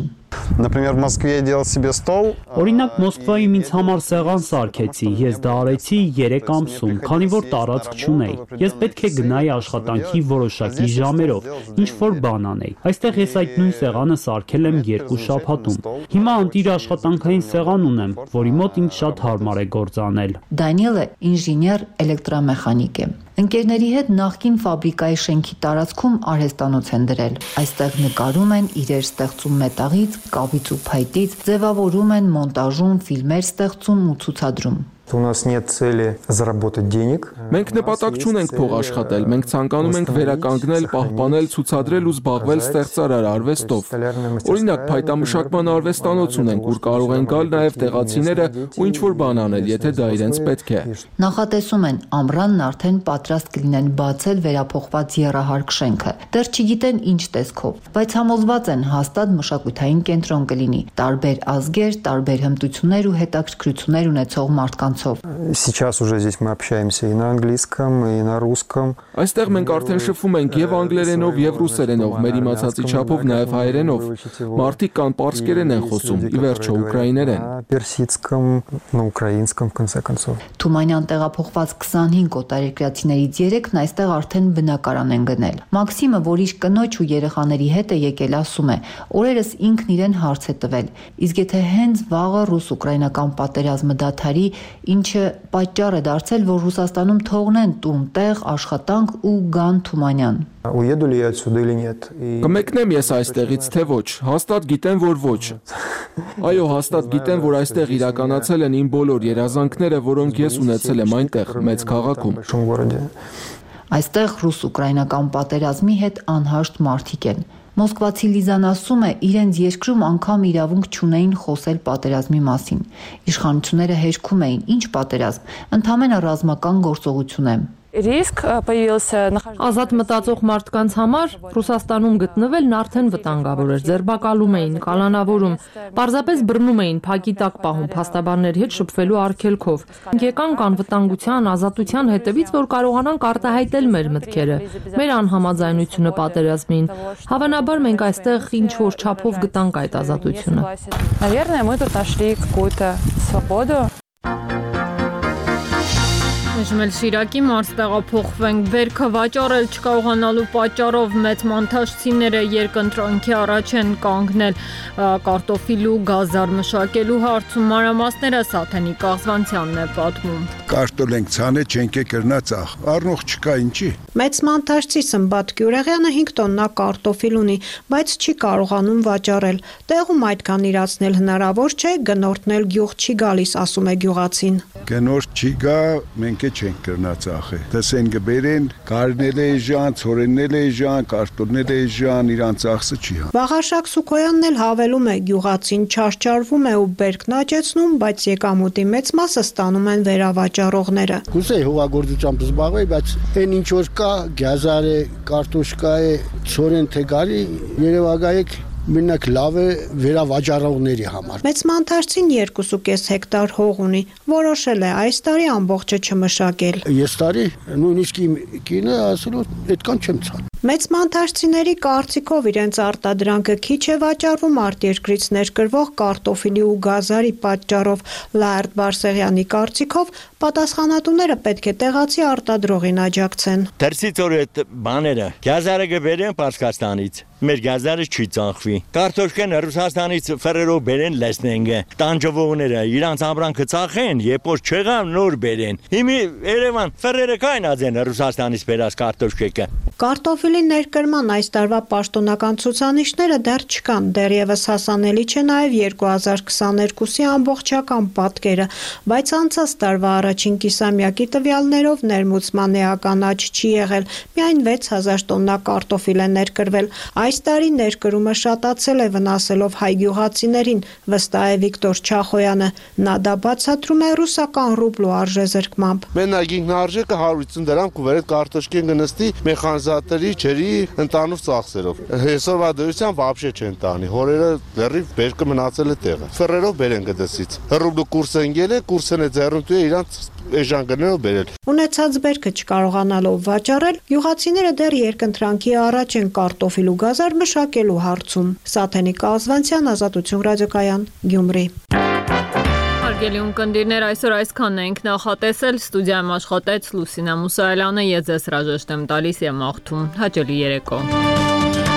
Օրինակ Մոսկվայում ինձ համար սեղան սարքեցի, ես դա արեցի 3 ամսում, քանի որ տարածք չունեի։ Ես պետք է գնայի աշխատանքի որոշակի ժամերով, ինչ որ բան անեի։ Այստեղ ես այդ նույն սեղանը սարքել եմ 2 շաբաթում։ Հիմա անտիր աշխատանքային սեղան ունեմ, որի մոտ ինձ շատ հարմար է գործանել։ Դանիելը ինժեներ էլեկտրամեխանիկ է։ Ընկերների հետ նախկին ֆաբրիկայի շենքի տարածքում արհեստանոց են դրել։ Այստեղ նկարում են, իրեր ստեղծում մետաղից, կավից ու փայտից, ձևավորում են, մոնտաժում, ֆիլմեր ստեղծում ու ցուցադրում։ Մենք նպատակ չունենք փող աշխատել, մենք ցանկանում ենք վերականգնել, պահպանել, ցուցադրել ու զբաղվել ստեղծարար արվեստով։ Օրինակ, փայտամշակման արվեստանոց ունենք, ուր կարող են գալ նաև տեղացիները ու ինչ-որ բան անել, եթե դա իրենց պետք է։ Նախատեսում են, ամռանն արդեն պատրաստ կլինեն բացել վերափոխված եռահարկ շենքը։ Դեռ չգիտեն ինչ տեսքով, բայց համոզված են հաստատ մշակութային կենտրոն կլինի, տարբեր ազգեր, տարբեր հմտություններ ու հետաքրքրություններ ունեցող մարդկանց։ Сейчас уже здесь мы общаемся и на английском, и на русском. Այստեղ մենք արդեն շփվում ենք եւ անգլերենով, եւ ռուսերենով, մեր իմացածի չափով նաեւ հայերենով։ Մարդիկ կան պարսկերեն են խոսում, ի վերջո ուկրաիներեն։ Персидском, на украинском в конце концов. Թումանյան տեղափոխված 25 օտարերկրացիներից 3-ն այստեղ արդեն բնակարան են գնել։ Մաքսիմը, որ իր կնոջ ու երեխաների հետ է եկել, ասում է, օրերս ինքն իրեն հարց է տվել, իսկ եթե հենց վաղը ռուս-ուկրաինական պատերազմը դադարի, ինչը պատճառ է դարձել, որ Ռուսաստանում թողնեն տուն, տեղ, աշխատանք ու գան Թումանյան։ Уеду ли я отсюда или нет? Կմեկնեմ ես այստեղից թե ոչ, հաստատ գիտեմ, որ ոչ։ Այո, հաստատ գիտեմ, որ այստեղ իրականացել են իմ բոլոր երազանքները, որոնք ես ունեցել եմ այնտեղ, մեծ քաղաքում։ Այստեղ ռուս-ուկրաինական պատերազմի հետ անհաշտ մարդիկ են։ Մոսկվացի Լիզան ասում է, իրենց երկրում անգամ իրավունք չունեին խոսել պատերազմի մասին։ Իշխանությունները հերքում էին, ինչ պատերազմ, ընդամենը ռազմական գործողություն է։ Ազատ մտածող մարդկանց համար Ռուսաստանում գտնվելն արդեն վտանգավոր էր, ձերբակալում էին, կալանավորում, պարզապես բռնում էին, փակի տակ պահում, փաստաբանների հետ շփվելու արգելքով։ Եկանք անվտանգության, ազատության հետևից, որ կարողանանք արտահայտել մեր մտքերը, մեր անհամաձայնությունը պատերազմին։ Հավանաբար մենք այստեղ ինչ-որ չափով գտանք այդ ազատությունը։ Այժմ էլ Շիրակի մարզ տեղափոխվենք, բերքը վաճառել չկարողանալու պատճառով մեծ մանթաշցիները երկընտրանքի առաջ են կանգնել կարտոֆիլ ու գազար մշակելու հարցում, մանրամասները Սաթենիկ Աղզվանցյանն է պատմում։ Կարտոլ ենք ցանել, չենք կրնա ծախ, առնող չկա ինչի։ Մեծ մանթաշցի Սմբատ Գյուրեղյանը 5 տոննա կարտոֆիլ ունի, բայց չի կարողանում վաճառել։ Տեղում այդքան իրացնել հնարավոր չէ, գնորդնել գյուղ չի գալիս, ասում է գյուղացին։ Գնորդ չի գա, մենք չենք կրնա ծախը։ Դեսեն գբերեն, կարնել է ժան, ցորեննել է ժան, կարտոլնել է ժան, իրան ծախսը չի հա։ Վաղարշակ Սուքոյանն էլ հավելում է, գյուղացին չարչարվում է ու բերքն աճեցնում, բայց եկամուտի մեծ մասը ստանում են վերավաճառողները։ Կուզեի հողագործությամբ զբաղվել, բայց այն ինչ որ կա, գազար է, կարտոշկա է, ցորեն թե գարի, երևակայեք Մենակ լավ է վերավաճառողների համար։ Մեծ մանթաշցին 2.5 հեկտար հող ունի, որոշել է այս տարի ամբողջը չմշակել։ Ես տարի նույնիսկ իմ կինը ասել ու այդքան չեմ ցան։ Մեծ մանթաշցիների կարծիքով իրենց արտադրանքը քիչ է վաճառվում արտերկրից ներկրվող կարտոֆիլի ու գազարի պատճառով։ Լայրդ Բարսեղյանի կարծիքով պատասխանատուները պետք է տեղացի արտադրողին աջակցեն։ Դրսից որ այդ բաները գազարը գբերեն Պարսկաստանից, մեր գազարը չի ծախվի։ Կարտոշկան Ռուսաստանից ֆերերով բերեն լեսնենք, տանջվողները իրանց ամրանքը ծախեն, երբ որ չեղան նոր բերեն։ Հիմի Երևան ֆերերը կայնած են Ռուսաստանից բերած կարտոշկը։ Կարտոֆիլի ներկրման այս տարվա պաշտոնական ցուցանիշները դեռ չկան, դեռևս հասանելի չէ նաև 2022-ի ամբողջական պատկերը, բայց անցած տարվա առաջին կիսամյակի տվյալներով ներմուծման էական աճ չի եղել, միայն 6000 տոննա կարտոֆիլ է ներկրվել։ Այս տարի ներկրումը շատացել է, վնասելով հայ գյուղացիներին, վստահ է Վիկտոր Չախոյանը։ Նա դա բացատրում է ռուսական ռուբլու արժեզրկմամբ։ Մենակ ինքնարժեքը 150 դրամ կուվերետ կարտոշկեն գնստի մեխանիզատորի ջրի ընդանուր ծախսերով։ Այսօրվա դրությամբ вообще չեն տանի։ Հորերը լրիվ բերքը մնացել է տեղը։ Ֆերերով բերեն գդսից։ Ռուբլու կուրսը ընկել է, կուրսն է ձեռնտու է իրանց էժանգներով բերել։ Ունեցած բերքը չկարողանալով վաճառել, գյուղացիները դեռ երկընտրանքի առաջ են կարտոֆիլ ու գազար մշակելու հարցում։ Սաթենիկ Ազվանցյան, Ազատություն ռադիոկայան, Գյումրի։ Հարգելի ունկնդիրներ, այսօր այսքանն ենք նախատեսել, ստուդիայում աշխատեց Լուսինա Մուսայելյանը, ես ձեզ հրաժեշտ եմ տալիս եւ մաղթում հաճելի երեկո։